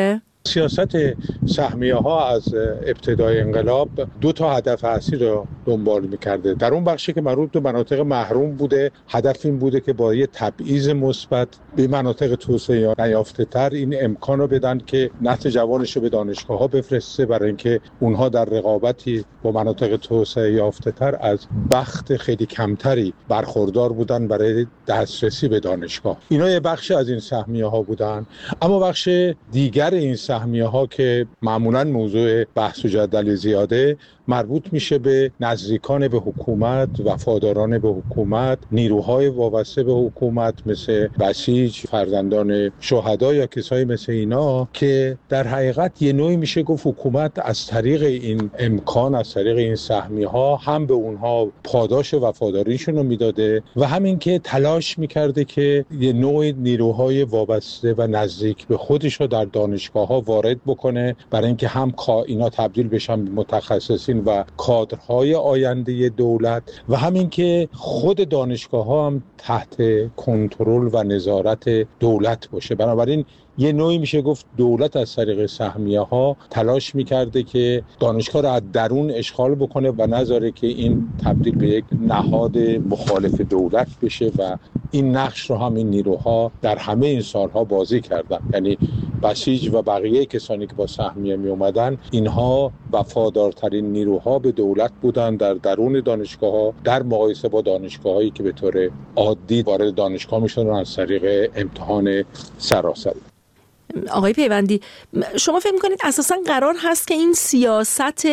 سیاست سهمیه ها از ابتدای انقلاب دو تا هدف اصلی رو دنبال می‌کرده. در اون بخشی که مربوط به مناطق محروم بوده، هدف این بوده که با یه تبعیض مثبت به مناطق توسعه نیافته‌تر این امکان رو بدن که نسل جوانش رو به دانشگاه‌ها بفرسته، برای اینکه اونها در رقابتی با مناطق توسعه یافته‌تر از بخت خیلی کمتری برخوردار بودن برای دسترسی به دانشگاه. اینا یه بخش از این سهمیه ها بودن. اما بخش دیگر این سهمیه ها که معمولاً موضوع بحث و جدل زیاده، مربوط میشه به نزدیکان به حکومت، وفاداران به حکومت، نیروهای وابسته به حکومت مثل بسیج، فرزندان شهدا یا کسایی مثل اینا، که در حقیقت یه نوعی میشه گفت حکومت از طریق این امکان، از طریق این سهمیه ها هم به اونها پاداش وفاداریشون رو میداده و همین که تلاش میکرده که یه نوع نیروهای وابسته و نزدیک به خودش رو در دانشگاه ها وارد بکنه، برای اینکه هم اینا تبدیل بشن به متخصصین و کادرهای آینده دولت و همین که خود دانشگاه ها هم تحت کنترل و نظارت دولت باشه. بنابراین یه نوعی میشه گفت دولت از طریق سهمیه ها تلاش میکرده که دانشگاه رو از درون اشغال بکنه و نذاره که این تبدیل به یک نهاد مخالف دولت بشه و این نقش رو هم این نیروها در همه این سالها بازی کردن. یعنی بسیج و بقیه کسانی که با سهمیه می اومدن، اینها وفادارترین نیروها به دولت بودن در درون دانشگاه ها در مقایسه با دانشگاه هایی که به طور عادی وارد دانشگاه میشدن از طریق امتحان سراسری.
آقای پیوندی، شما فکر می‌کنید اساساً قرار هست که این سیاست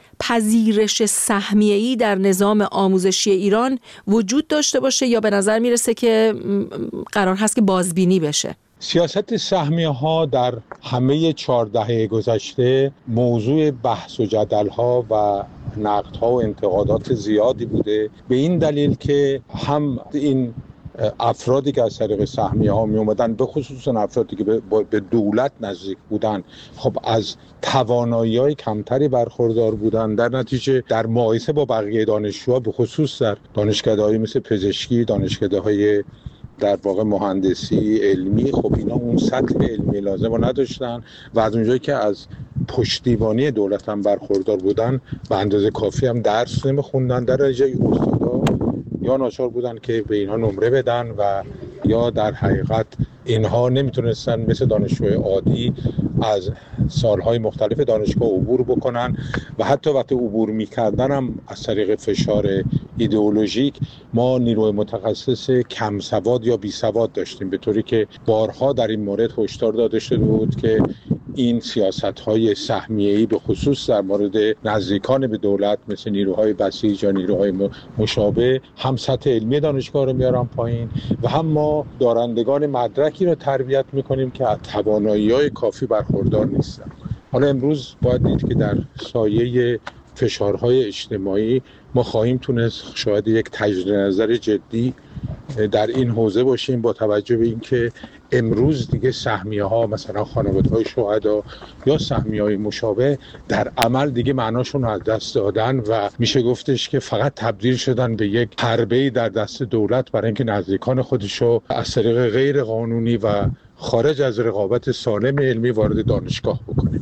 پذیرش سهمیه‌ای در نظام آموزشی ایران وجود داشته باشه یا به نظر میرسه که قرار هست که بازبینی بشه؟
سیاست سهمیه ها در همه چهار دهه گذشته موضوع بحث و جدل ها و نقد ها و انتقادات زیادی بوده، به این دلیل که هم این افرادی که از طریق سهمیه ها می اومدن، به خصوص افرادی که به دولت نزدیک بودن، خب از توانایی های کمتری برخوردار بودن. در نتیجه در مقایسه با بقیه دانشجوها، به خصوص در دانشکده‌های مثل پزشکی، دانشکده‌های در واقع مهندسی علمی، خب اینا اون سطح علمی لازم رو نداشتن و از اونجایی که از پشتیبانی دولت هم برخوردار بودن، به اندازه کافی هم درس نمیخوندن. در نتیجه استادا یا ناچار بودن که به اینها نمره بدن و یا در حقیقت اینها نمیتونستن مثل دانشجوی عادی از سالهای مختلف دانشگاه عبور بکنن و حتی وقتی عبور میکردن هم از طریق فشار ایدئولوژیک ما نیروی متخصص کم سواد یا بی سواد داشتیم، به طوری که بارها در این مورد هشدار داده شده بود که این سیاست‌های سهمیه‌ای به خصوص در مورد نزدیکان به دولت مثل نیروهای بسیج یا نیروهای مشابه هم سطح علمی دانشگاه رو میارن پایین و هم ما دارندگان مدرکی رو تربیت میکنیم که از توانایی‌های کافی برخوردار نیستن. حالا امروز باید دید که در سایه فشارهای اجتماعی ما خواهیم تونست شاید یک تجدید نظر جدی در این حوزه باشیم، با توجه به اینکه امروز دیگه سهمیه ها مثلا خانواده‌های شهدا یا سهمیه های مشابه در عمل دیگه معناشون رو از دست دادن و میشه گفتش که فقط تبدیل شدن به یک حربه‌ای در دست دولت برای اینکه نزدیکان خودشو از طریق غیر قانونی و خارج از رقابت سالم علمی وارد دانشگاه بکنه.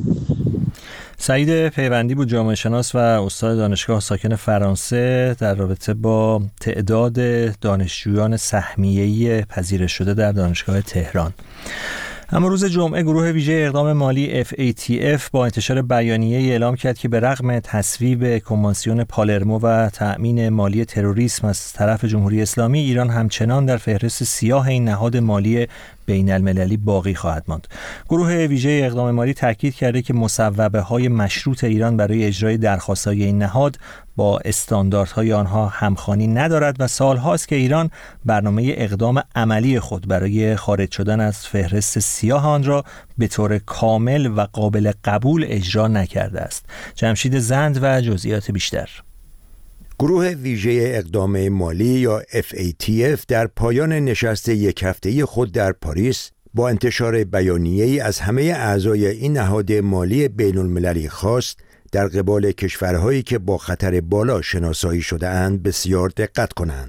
سعید پیوندی بود، جامعه شناس و استاد دانشگاه ساکن فرانسه، در رابطه با تعداد دانشجویان سهمیه‌ای پذیرش شده در دانشگاه تهران. اما روز جمعه گروه ویژه اقدام مالی اف ای تی اف با انتشار بیانیه‌ای اعلام کرد که به رغم تصویب کنوانسیون پالرمو و تأمین مالی تروریسم از طرف جمهوری اسلامی، ایران همچنان در فهرست سیاه این نهاد مالی بین المللی باقی خواهد ماند. گروه ویژه اقدام مالی تاکید کرده که مصوبه‌های مشروط ایران برای اجرای درخواست‌های این نهاد با استانداردهای آنها همخوانی ندارد و سال‌هاست که ایران برنامه اقدام عملی خود برای خارج شدن از فهرست سیاه آن را به طور کامل و قابل قبول اجرا نکرده است. جمشید زند و جزئیات بیشتر.
گروه ویژه اقدام مالی یا اف ای تی اف در پایان نشست یک هفته‌ای خود در پاریس با انتشار بیانیه‌ای از همه اعضای این نهاد مالی بین المللی خواست در قبال کشورهایی که با خطر بالا شناسایی شده اند بسیار دقت کنند.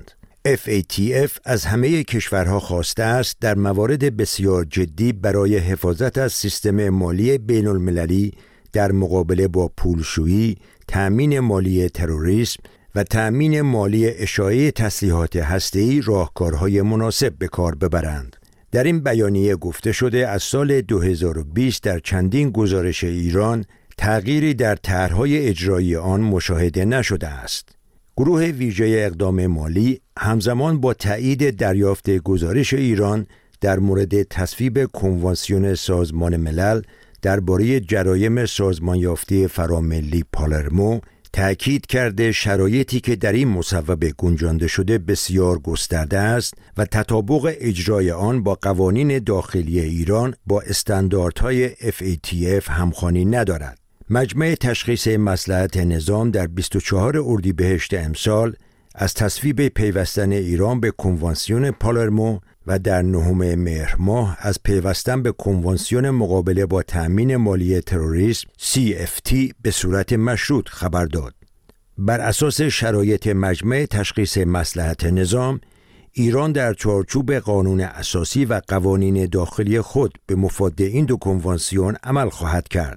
اف ای تی اف از همه کشورها خواسته است در موارد بسیار جدی برای حفاظت از سیستم مالی بین المللی در مقابله با پولشویی، تأمین مالی تروریسم و تأمین مالی اشاعه تسلیحات هسته‌ای راهکارهای مناسب به کار ببرند. در این بیانیه گفته شده از سال دو هزار و بیست در چندین گزارش ایران تغییری در طرح‌های اجرایی آن مشاهده نشده است. گروه ویژه اقدام مالی همزمان با تایید دریافت گزارش ایران در مورد تصویب کنوانسیون سازمان ملل درباره جرایم سازمان یافته فراملی پالرمو تأکید کرده شرایطی که در این مصوبه گنجانده شده بسیار گسترده است و تطابق اجرای آن با قوانین داخلی ایران با استانداردهای اف ای تی اف همخوانی ندارد. مجمع تشخیص مصلحت نظام در بیست و چهارم اردیبهشت امسال از تصویب پیوستن ایران به کنوانسیون پالرمو و در نهم مهر ماه از پیوستن به کنوانسیون مقابله با تأمین مالی تروریسم سی اف تی به صورت مشروط خبر داد. بر اساس شرایط مجمع تشخیص مصلحت نظام، ایران در چارچوب قانون اساسی و قوانین داخلی خود به مفاد این دو کنوانسیون عمل خواهد کرد.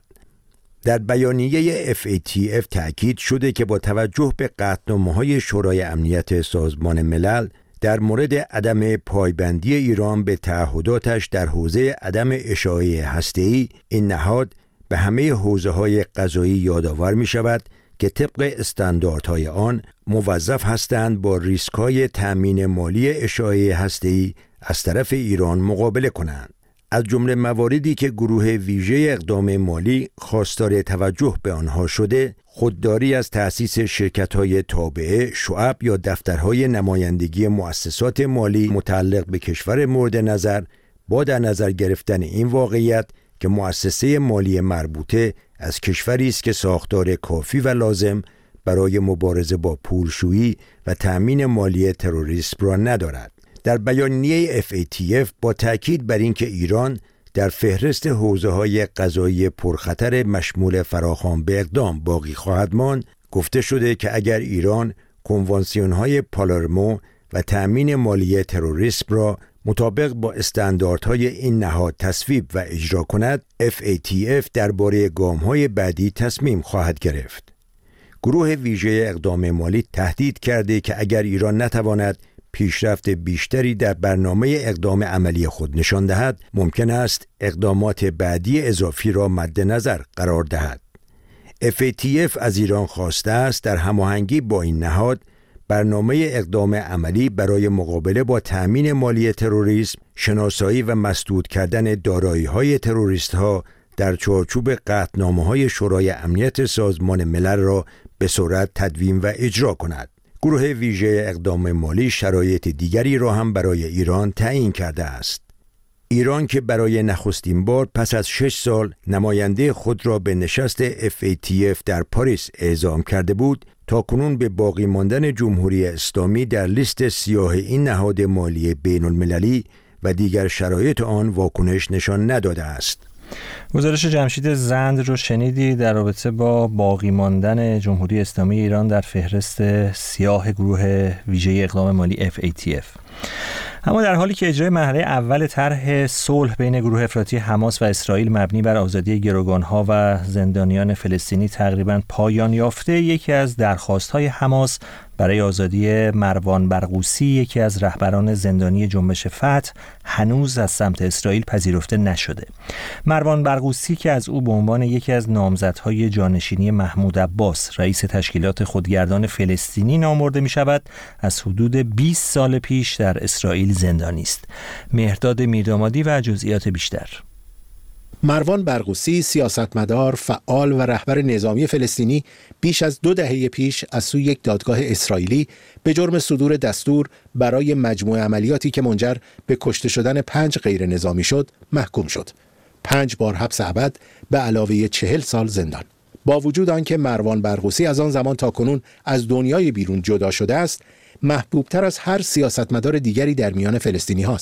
در بیانیه اف ای تی اف تأکید شده که با توجه به قطعنامه‌های شورای امنیت سازمان ملل در مورد عدم پایبندی ایران به تعهداتش در حوزه عدم اشاعه هسته‌ای، این نهاد به همه حوزه‌های قضایی یادآور می‌شود که طبق استانداردهای آن موظف هستند با ریسک‌های تأمین مالی اشاعه هسته‌ای از طرف ایران مقابله کنند. از جمله مواردی که گروه ویژه اقدام مالی خواستار توجه به آنها شده، خودداری از تأسیس شرکت‌های تابعه، شعب یا دفترهای نمایندگی مؤسسات مالی متعلق به کشور مورد نظر با در نظر گرفتن این واقعیت که مؤسسه مالی مربوطه از کشوری است که ساختار کافی و لازم برای مبارزه با پولشویی و تأمین مالی تروریسم را ندارد. در بیانیه اف ای تی اف با تأکید بر اینکه ایران در فهرست حوزه‌های قضایی پرخطر مشمول فراخوان به اقدام باقی خواهد ماند، گفته شده که اگر ایران کنوانسیون‌های پالرمو و تأمین مالی تروریسم را مطابق با استانداردهای این نهاد تصویب و اجرا کند، اف ای تی اف درباره گام‌های بعدی تصمیم خواهد گرفت. گروه ویژه اقدام مالی تهدید کرده که اگر ایران نتواند پیشرفت بیشتری در برنامه اقدام عملی خود نشان دهد، ممکن است اقدامات بعدی اضافی را مد نظر قرار دهد. اف ای تی اف از ایران خواسته است در هماهنگی با این نهاد برنامه اقدام عملی برای مقابله با تأمین مالی تروریسم، شناسایی و مسدود کردن دارایی‌های تروریست‌ها در چارچوب قطعنامه‌های شورای امنیت سازمان ملل را به سرعت تدوین و اجرا کند. گروه ویژه اقدام مالی شرایط دیگری را هم برای ایران تعیین کرده است. ایران که برای نخستین بار پس از شش سال نماینده خود را به نشست اف ای تی اف در پاریس اعزام کرده بود، تاکنون به باقی ماندن جمهوری اسلامی در لیست سیاه این نهاد مالی بین المللی و دیگر شرایط آن واکنش نشان نداده است.
گزارش جمشید زند رو شنیدی در رابطه با باقی ماندن جمهوری اسلامی ایران در فهرست سیاه گروه ویژه اقدام مالی اف ای تی اف. اما در حالی که اجرای مرحله اول طرح صلح بین گروه افراطی حماس و اسرائیل مبنی بر آزادی گروگانها و زندانیان فلسطینی تقریباً پایان یافته، یکی از درخواست‌های حماس برای آزادی مروان برغوثی، یکی از رهبران زندانی جنبش فتح، هنوز از سمت اسرائیل پذیرفته نشده. مروان برغوثی که از او به عنوان یکی از نامزدهای جانشینی محمود عباس، رئیس تشکیلات خودگردان فلسطینی نامبرده می شود، از حدود بیست سال پیش در اسرائیل زندانی است. مهرداد میردامادی و جزئیات بیشتر.
مروان برغوثی سیاستمدار، فعال و رهبر نظامی فلسطینی بیش از دو دهه پیش از سوی یک دادگاه اسرائیلی به جرم صدور دستور برای مجموعه عملیاتی که منجر به کشته شدن پنج غیر نظامی شد محکوم شد. پنج بار حبس ابد به علاوه چهل سال زندان. با وجود آنکه مروان برغوثی از آن زمان تا کنون از دنیای بیرون جدا شده است، محبوبتر از هر سیاستمدار دیگری در میان فلسطینی هاست.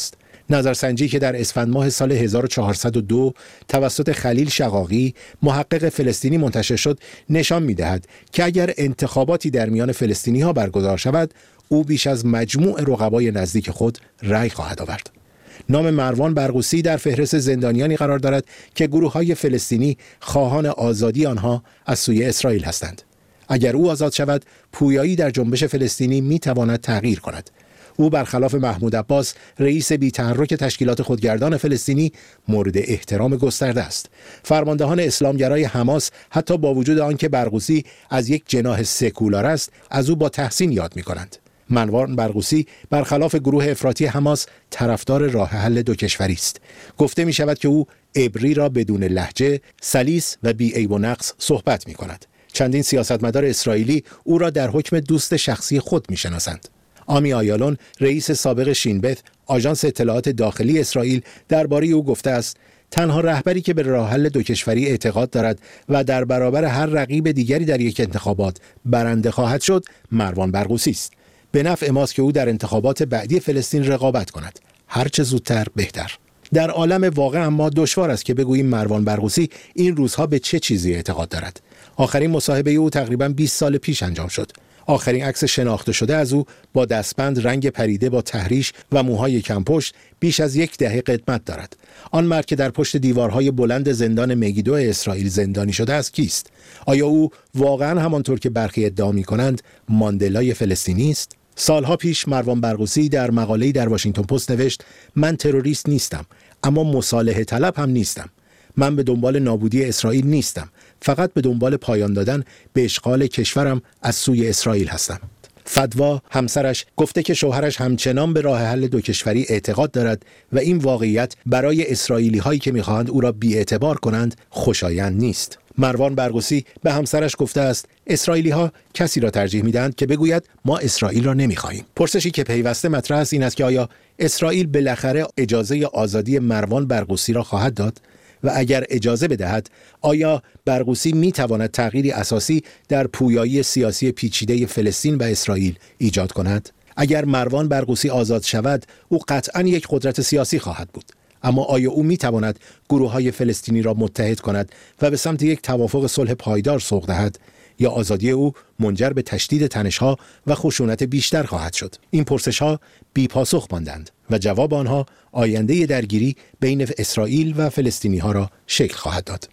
نظرسنجی که در اسفند ماه سال هزار و چهارصد و دو توسط خلیل شقاقی محقق فلسطینی منتشر شد نشان می‌دهد که اگر انتخاباتی در میان فلسطینی‌ها برگزار شود، او بیش از مجموع رقبای نزدیک خود رأی خواهد آورد. نام مروان برغوثی در فهرست زندانیانی قرار دارد که گروه‌های فلسطینی خواهان آزادی آنها از سوی اسرائیل هستند. اگر او آزاد شود، پویایی در جنبش فلسطینی می‌تواند تغییر کند. او برخلاف محمود عباس رئیس بی‌تحرک تشکیلات خودگردان فلسطینی مورد احترام گسترده است. فرماندهان اسلامگرای حماس حتی با وجود آنکه برغوثی از یک جناح سکولار است، از او با تحسین یاد می‌کنند. مروان برغوثی برخلاف گروه افراطی حماس طرفدار راه حل دو کشوری است. گفته می‌شود که او عبری را بدون لهجه، سلیس و بی عیب و نقص صحبت می‌کند. چندین سیاستمدار اسرائیلی او را در حکم دوست شخصی خود می‌شناسند. آمی آیالون رئیس سابق شینبت آژانس اطلاعات داخلی اسرائیل درباره او گفته است تنها رهبری که به راه حل دو کشوری اعتقاد دارد و در برابر هر رقیب دیگری در یک انتخابات برنده خواهد شد مروان برغوثی است. به نفع ماست که او در انتخابات بعدی فلسطین رقابت کند. هر چه زودتر بهتر. در عالم واقع اما دشوار است که بگوییم مروان برغوثی این روزها به چه چیزی اعتقاد دارد. آخرین مصاحبه او تقریباً بیست سال پیش انجام شد. آخرین عکس شناخته شده از او با دستبند رنگ پریده با تحریش و موهای کمپشت بیش از یک دهه قدمت دارد. آن مرد که در پشت دیوارهای بلند زندان مگیدو اسرائیل زندانی شده است کیست؟ آیا او واقعاً همانطور که برخی ادعا می‌کنند ماندلای فلسطینی است؟ سالها پیش مروان برغوثی در مقاله‌ای در واشنگتن پست نوشت من تروریست نیستم، اما مصالحه طلب هم نیستم. من به دنبال نابودی اسرائیل نیستم، فقط به دنبال پایان دادن به اشغال کشورم از سوی اسرائیل هستم. فدوا همسرش گفته که شوهرش همچنان به راه حل دو کشوری اعتقاد دارد و این واقعیت برای اسرائیلی هایی که میخواهند او را بی‌اعتبار کنند خوشایند نیست. مروان برغوثی به همسرش گفته است اسرائیلی ها کسی را ترجیح میدهند که بگوید ما اسرائیل را نمیخواهیم. پرسشی که پیوسته مطرح است این است که آیا اسرائیل بالاخره اجازه آزادی مروان برغوثی را خواهد داد؟ و اگر اجازه بدهد آیا برغوثی میتواند تغییری اساسی در پویایی سیاسی پیچیده فلسطین و اسرائیل ایجاد کند؟ اگر مروان برغوثی آزاد شود او قطعاً یک قدرت سیاسی خواهد بود، اما آیا او میتواند گروه‌های فلسطینی را متحد کند و به سمت یک توافق صلح پایدار سوق دهد، یا آزادی او منجر به تشدید تنش‌ها و خشونت بیشتر خواهد شد؟ این پرسش‌ها بی‌پاسخ ماندند و جواب آنها آینده درگیری بین اسرائیل و فلسطینی‌ها را شکل خواهد داد.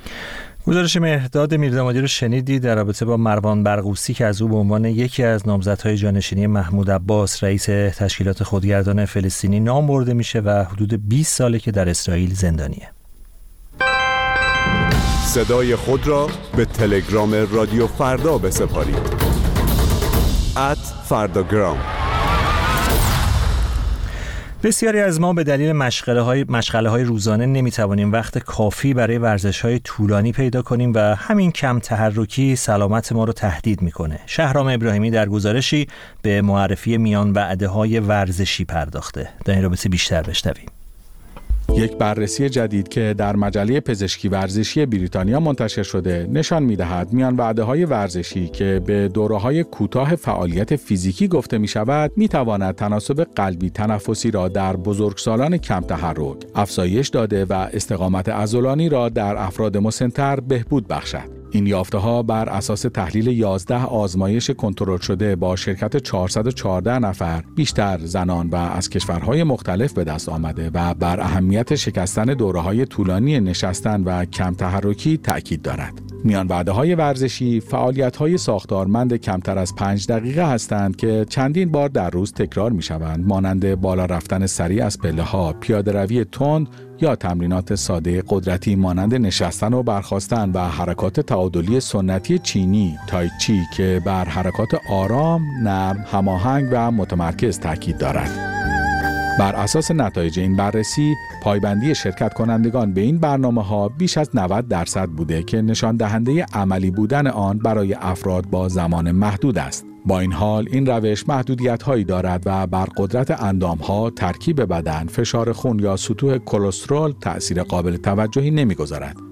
گزارش مهرداد میردامادی رو شنیدید در رابطه با مروان برغوثی که از او به عنوان یکی از نامزدهای جانشینی محمود عباس رئیس تشکیلات خودگردان فلسطینی نام برده میشه و حدود بیست ساله که در اسرائیل زندانیه.
صدای خود را به تلگرام رادیو فردا بسپارید. ات فرداگرام.
بسیاری از ما به دلیل مشغله های مشغله های روزانه نمیتوانیم وقت کافی برای ورزش های طولانی پیدا کنیم و همین کم تحرکی سلامت ما رو تهدید میکنه. شهرام ابراهیمی در گزارشی به معرفی میان وعده های ورزشی پرداخته. در این رابطه بیشتر بشنویم.
یک بررسی جدید که در مجله پزشکی ورزشی بریتانیا منتشر شده نشان می‌دهد میان وعده‌های ورزشی که به دوره‌های کوتاه فعالیت فیزیکی گفته می‌شود می‌تواند تناسب قلبی تنفسی را در بزرگسالان کم تحرک افزایش داده و استقامت عضلانی را در افراد مسن‌تر بهبود بخشد. این یافته‌ها بر اساس تحلیل یازده آزمایش کنترل شده با شرکت چهارصد و چهارده نفر بیشتر زنان و از کشورهای مختلف به دست آمده و بر اهمیت شکستن دوره‌های طولانی نشستن و کم تحرکی تأکید دارد. میان وعده‌های ورزشی فعالیت‌های ساختارمند کمتر از پنج دقیقه هستند که چندین بار در روز تکرار می‌شوند، مانند بالا رفتن سریع از پله‌ها، پیاده‌روی تند یا تمرینات ساده قدرتی مانند نشستن و برخاستن و حرکات تعادلی سنتی چینی تای چی که بر حرکات آرام، نرم، هماهنگ و متمرکز تاکید دارد. بر اساس نتایج این بررسی، پایبندی شرکت کنندگان به این برنامه‌ها بیش از نود درصد بوده که نشان دهنده عملی بودن آن برای افراد با زمان محدود است. با این حال این روش محدودیت‌هایی دارد و بر قدرت اندام‌ها، ترکیب بدن، فشار خون یا سطوح کلسترول تأثیر قابل توجهی نمی‌گذارد.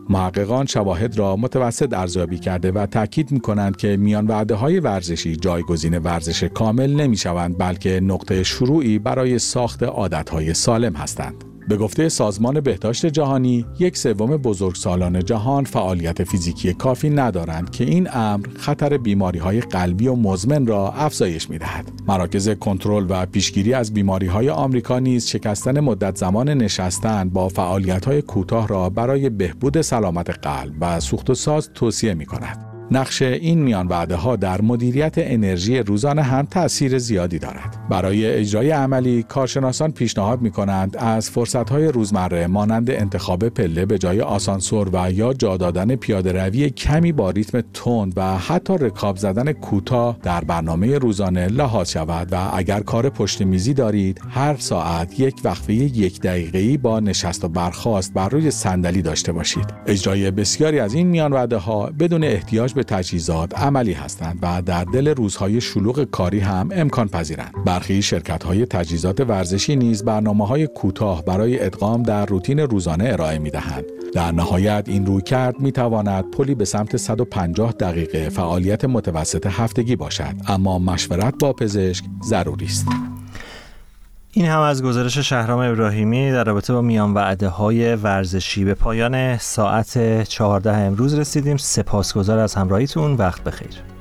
محققان شواهد را متوسط ارزیابی کرده و تاکید می‌کنند که میان وعده‌های ورزشی جایگزین ورزش کامل نمی‌شوند، بلکه نقطه شروعی برای ساخت عادت‌های سالم هستند. به گفته سازمان بهداشت جهانی، یک سوم بزرگسالان جهان فعالیت فیزیکی کافی ندارند که این امر خطر بیماری‌های قلبی و مزمن را افزایش می‌دهد. مراکز کنترل و پیشگیری از بیماری‌های آمریکا نیز شکستن مدت زمان نشستن با فعالیت‌های کوتاه را برای بهبود سلامت قلب و سوخت و ساز توصیه می‌کند. نقش این میان وعده‌ها در مدیریت انرژی روزانه هم تأثیر زیادی دارد. برای اجرای عملی، کارشناسان پیشنهاد می‌کنند از فرصت‌های روزمره مانند انتخاب پله به جای آسانسور و یا جا دادن پیاده‌روی کمی با ریتم تند و حتی رکاب زدن کوتاه در برنامه روزانه لحاظ شود و اگر کار پشت میزی دارید، هر ساعت یک وقفه یک دقیقه‌ای با نشست و برخاست بر روی صندلی داشته باشید. اجرای بسیاری از این میان وعده‌ها بدون احتیاج به تجهیزات عملی هستند و در دل روزهای شلوغ کاری هم امکان پذیرند. برخی شرکت‌های تجهیزات ورزشی نیز برنامه‌های کوتاه برای ادغام در روتین روزانه ارائه می‌دهند. در نهایت این رویکرد می‌تواند پلی به سمت صد و پنجاه دقیقه فعالیت متوسط هفتگی باشد، اما مشورت با پزشک ضروری است.
این هم از گزارش شهرام ابراهیمی در رابطه با میان وعده‌های ورزشی. به پایان ساعت چهارده امروز رسیدیم. سپاسگزار از همراهیتون. وقت بخیر.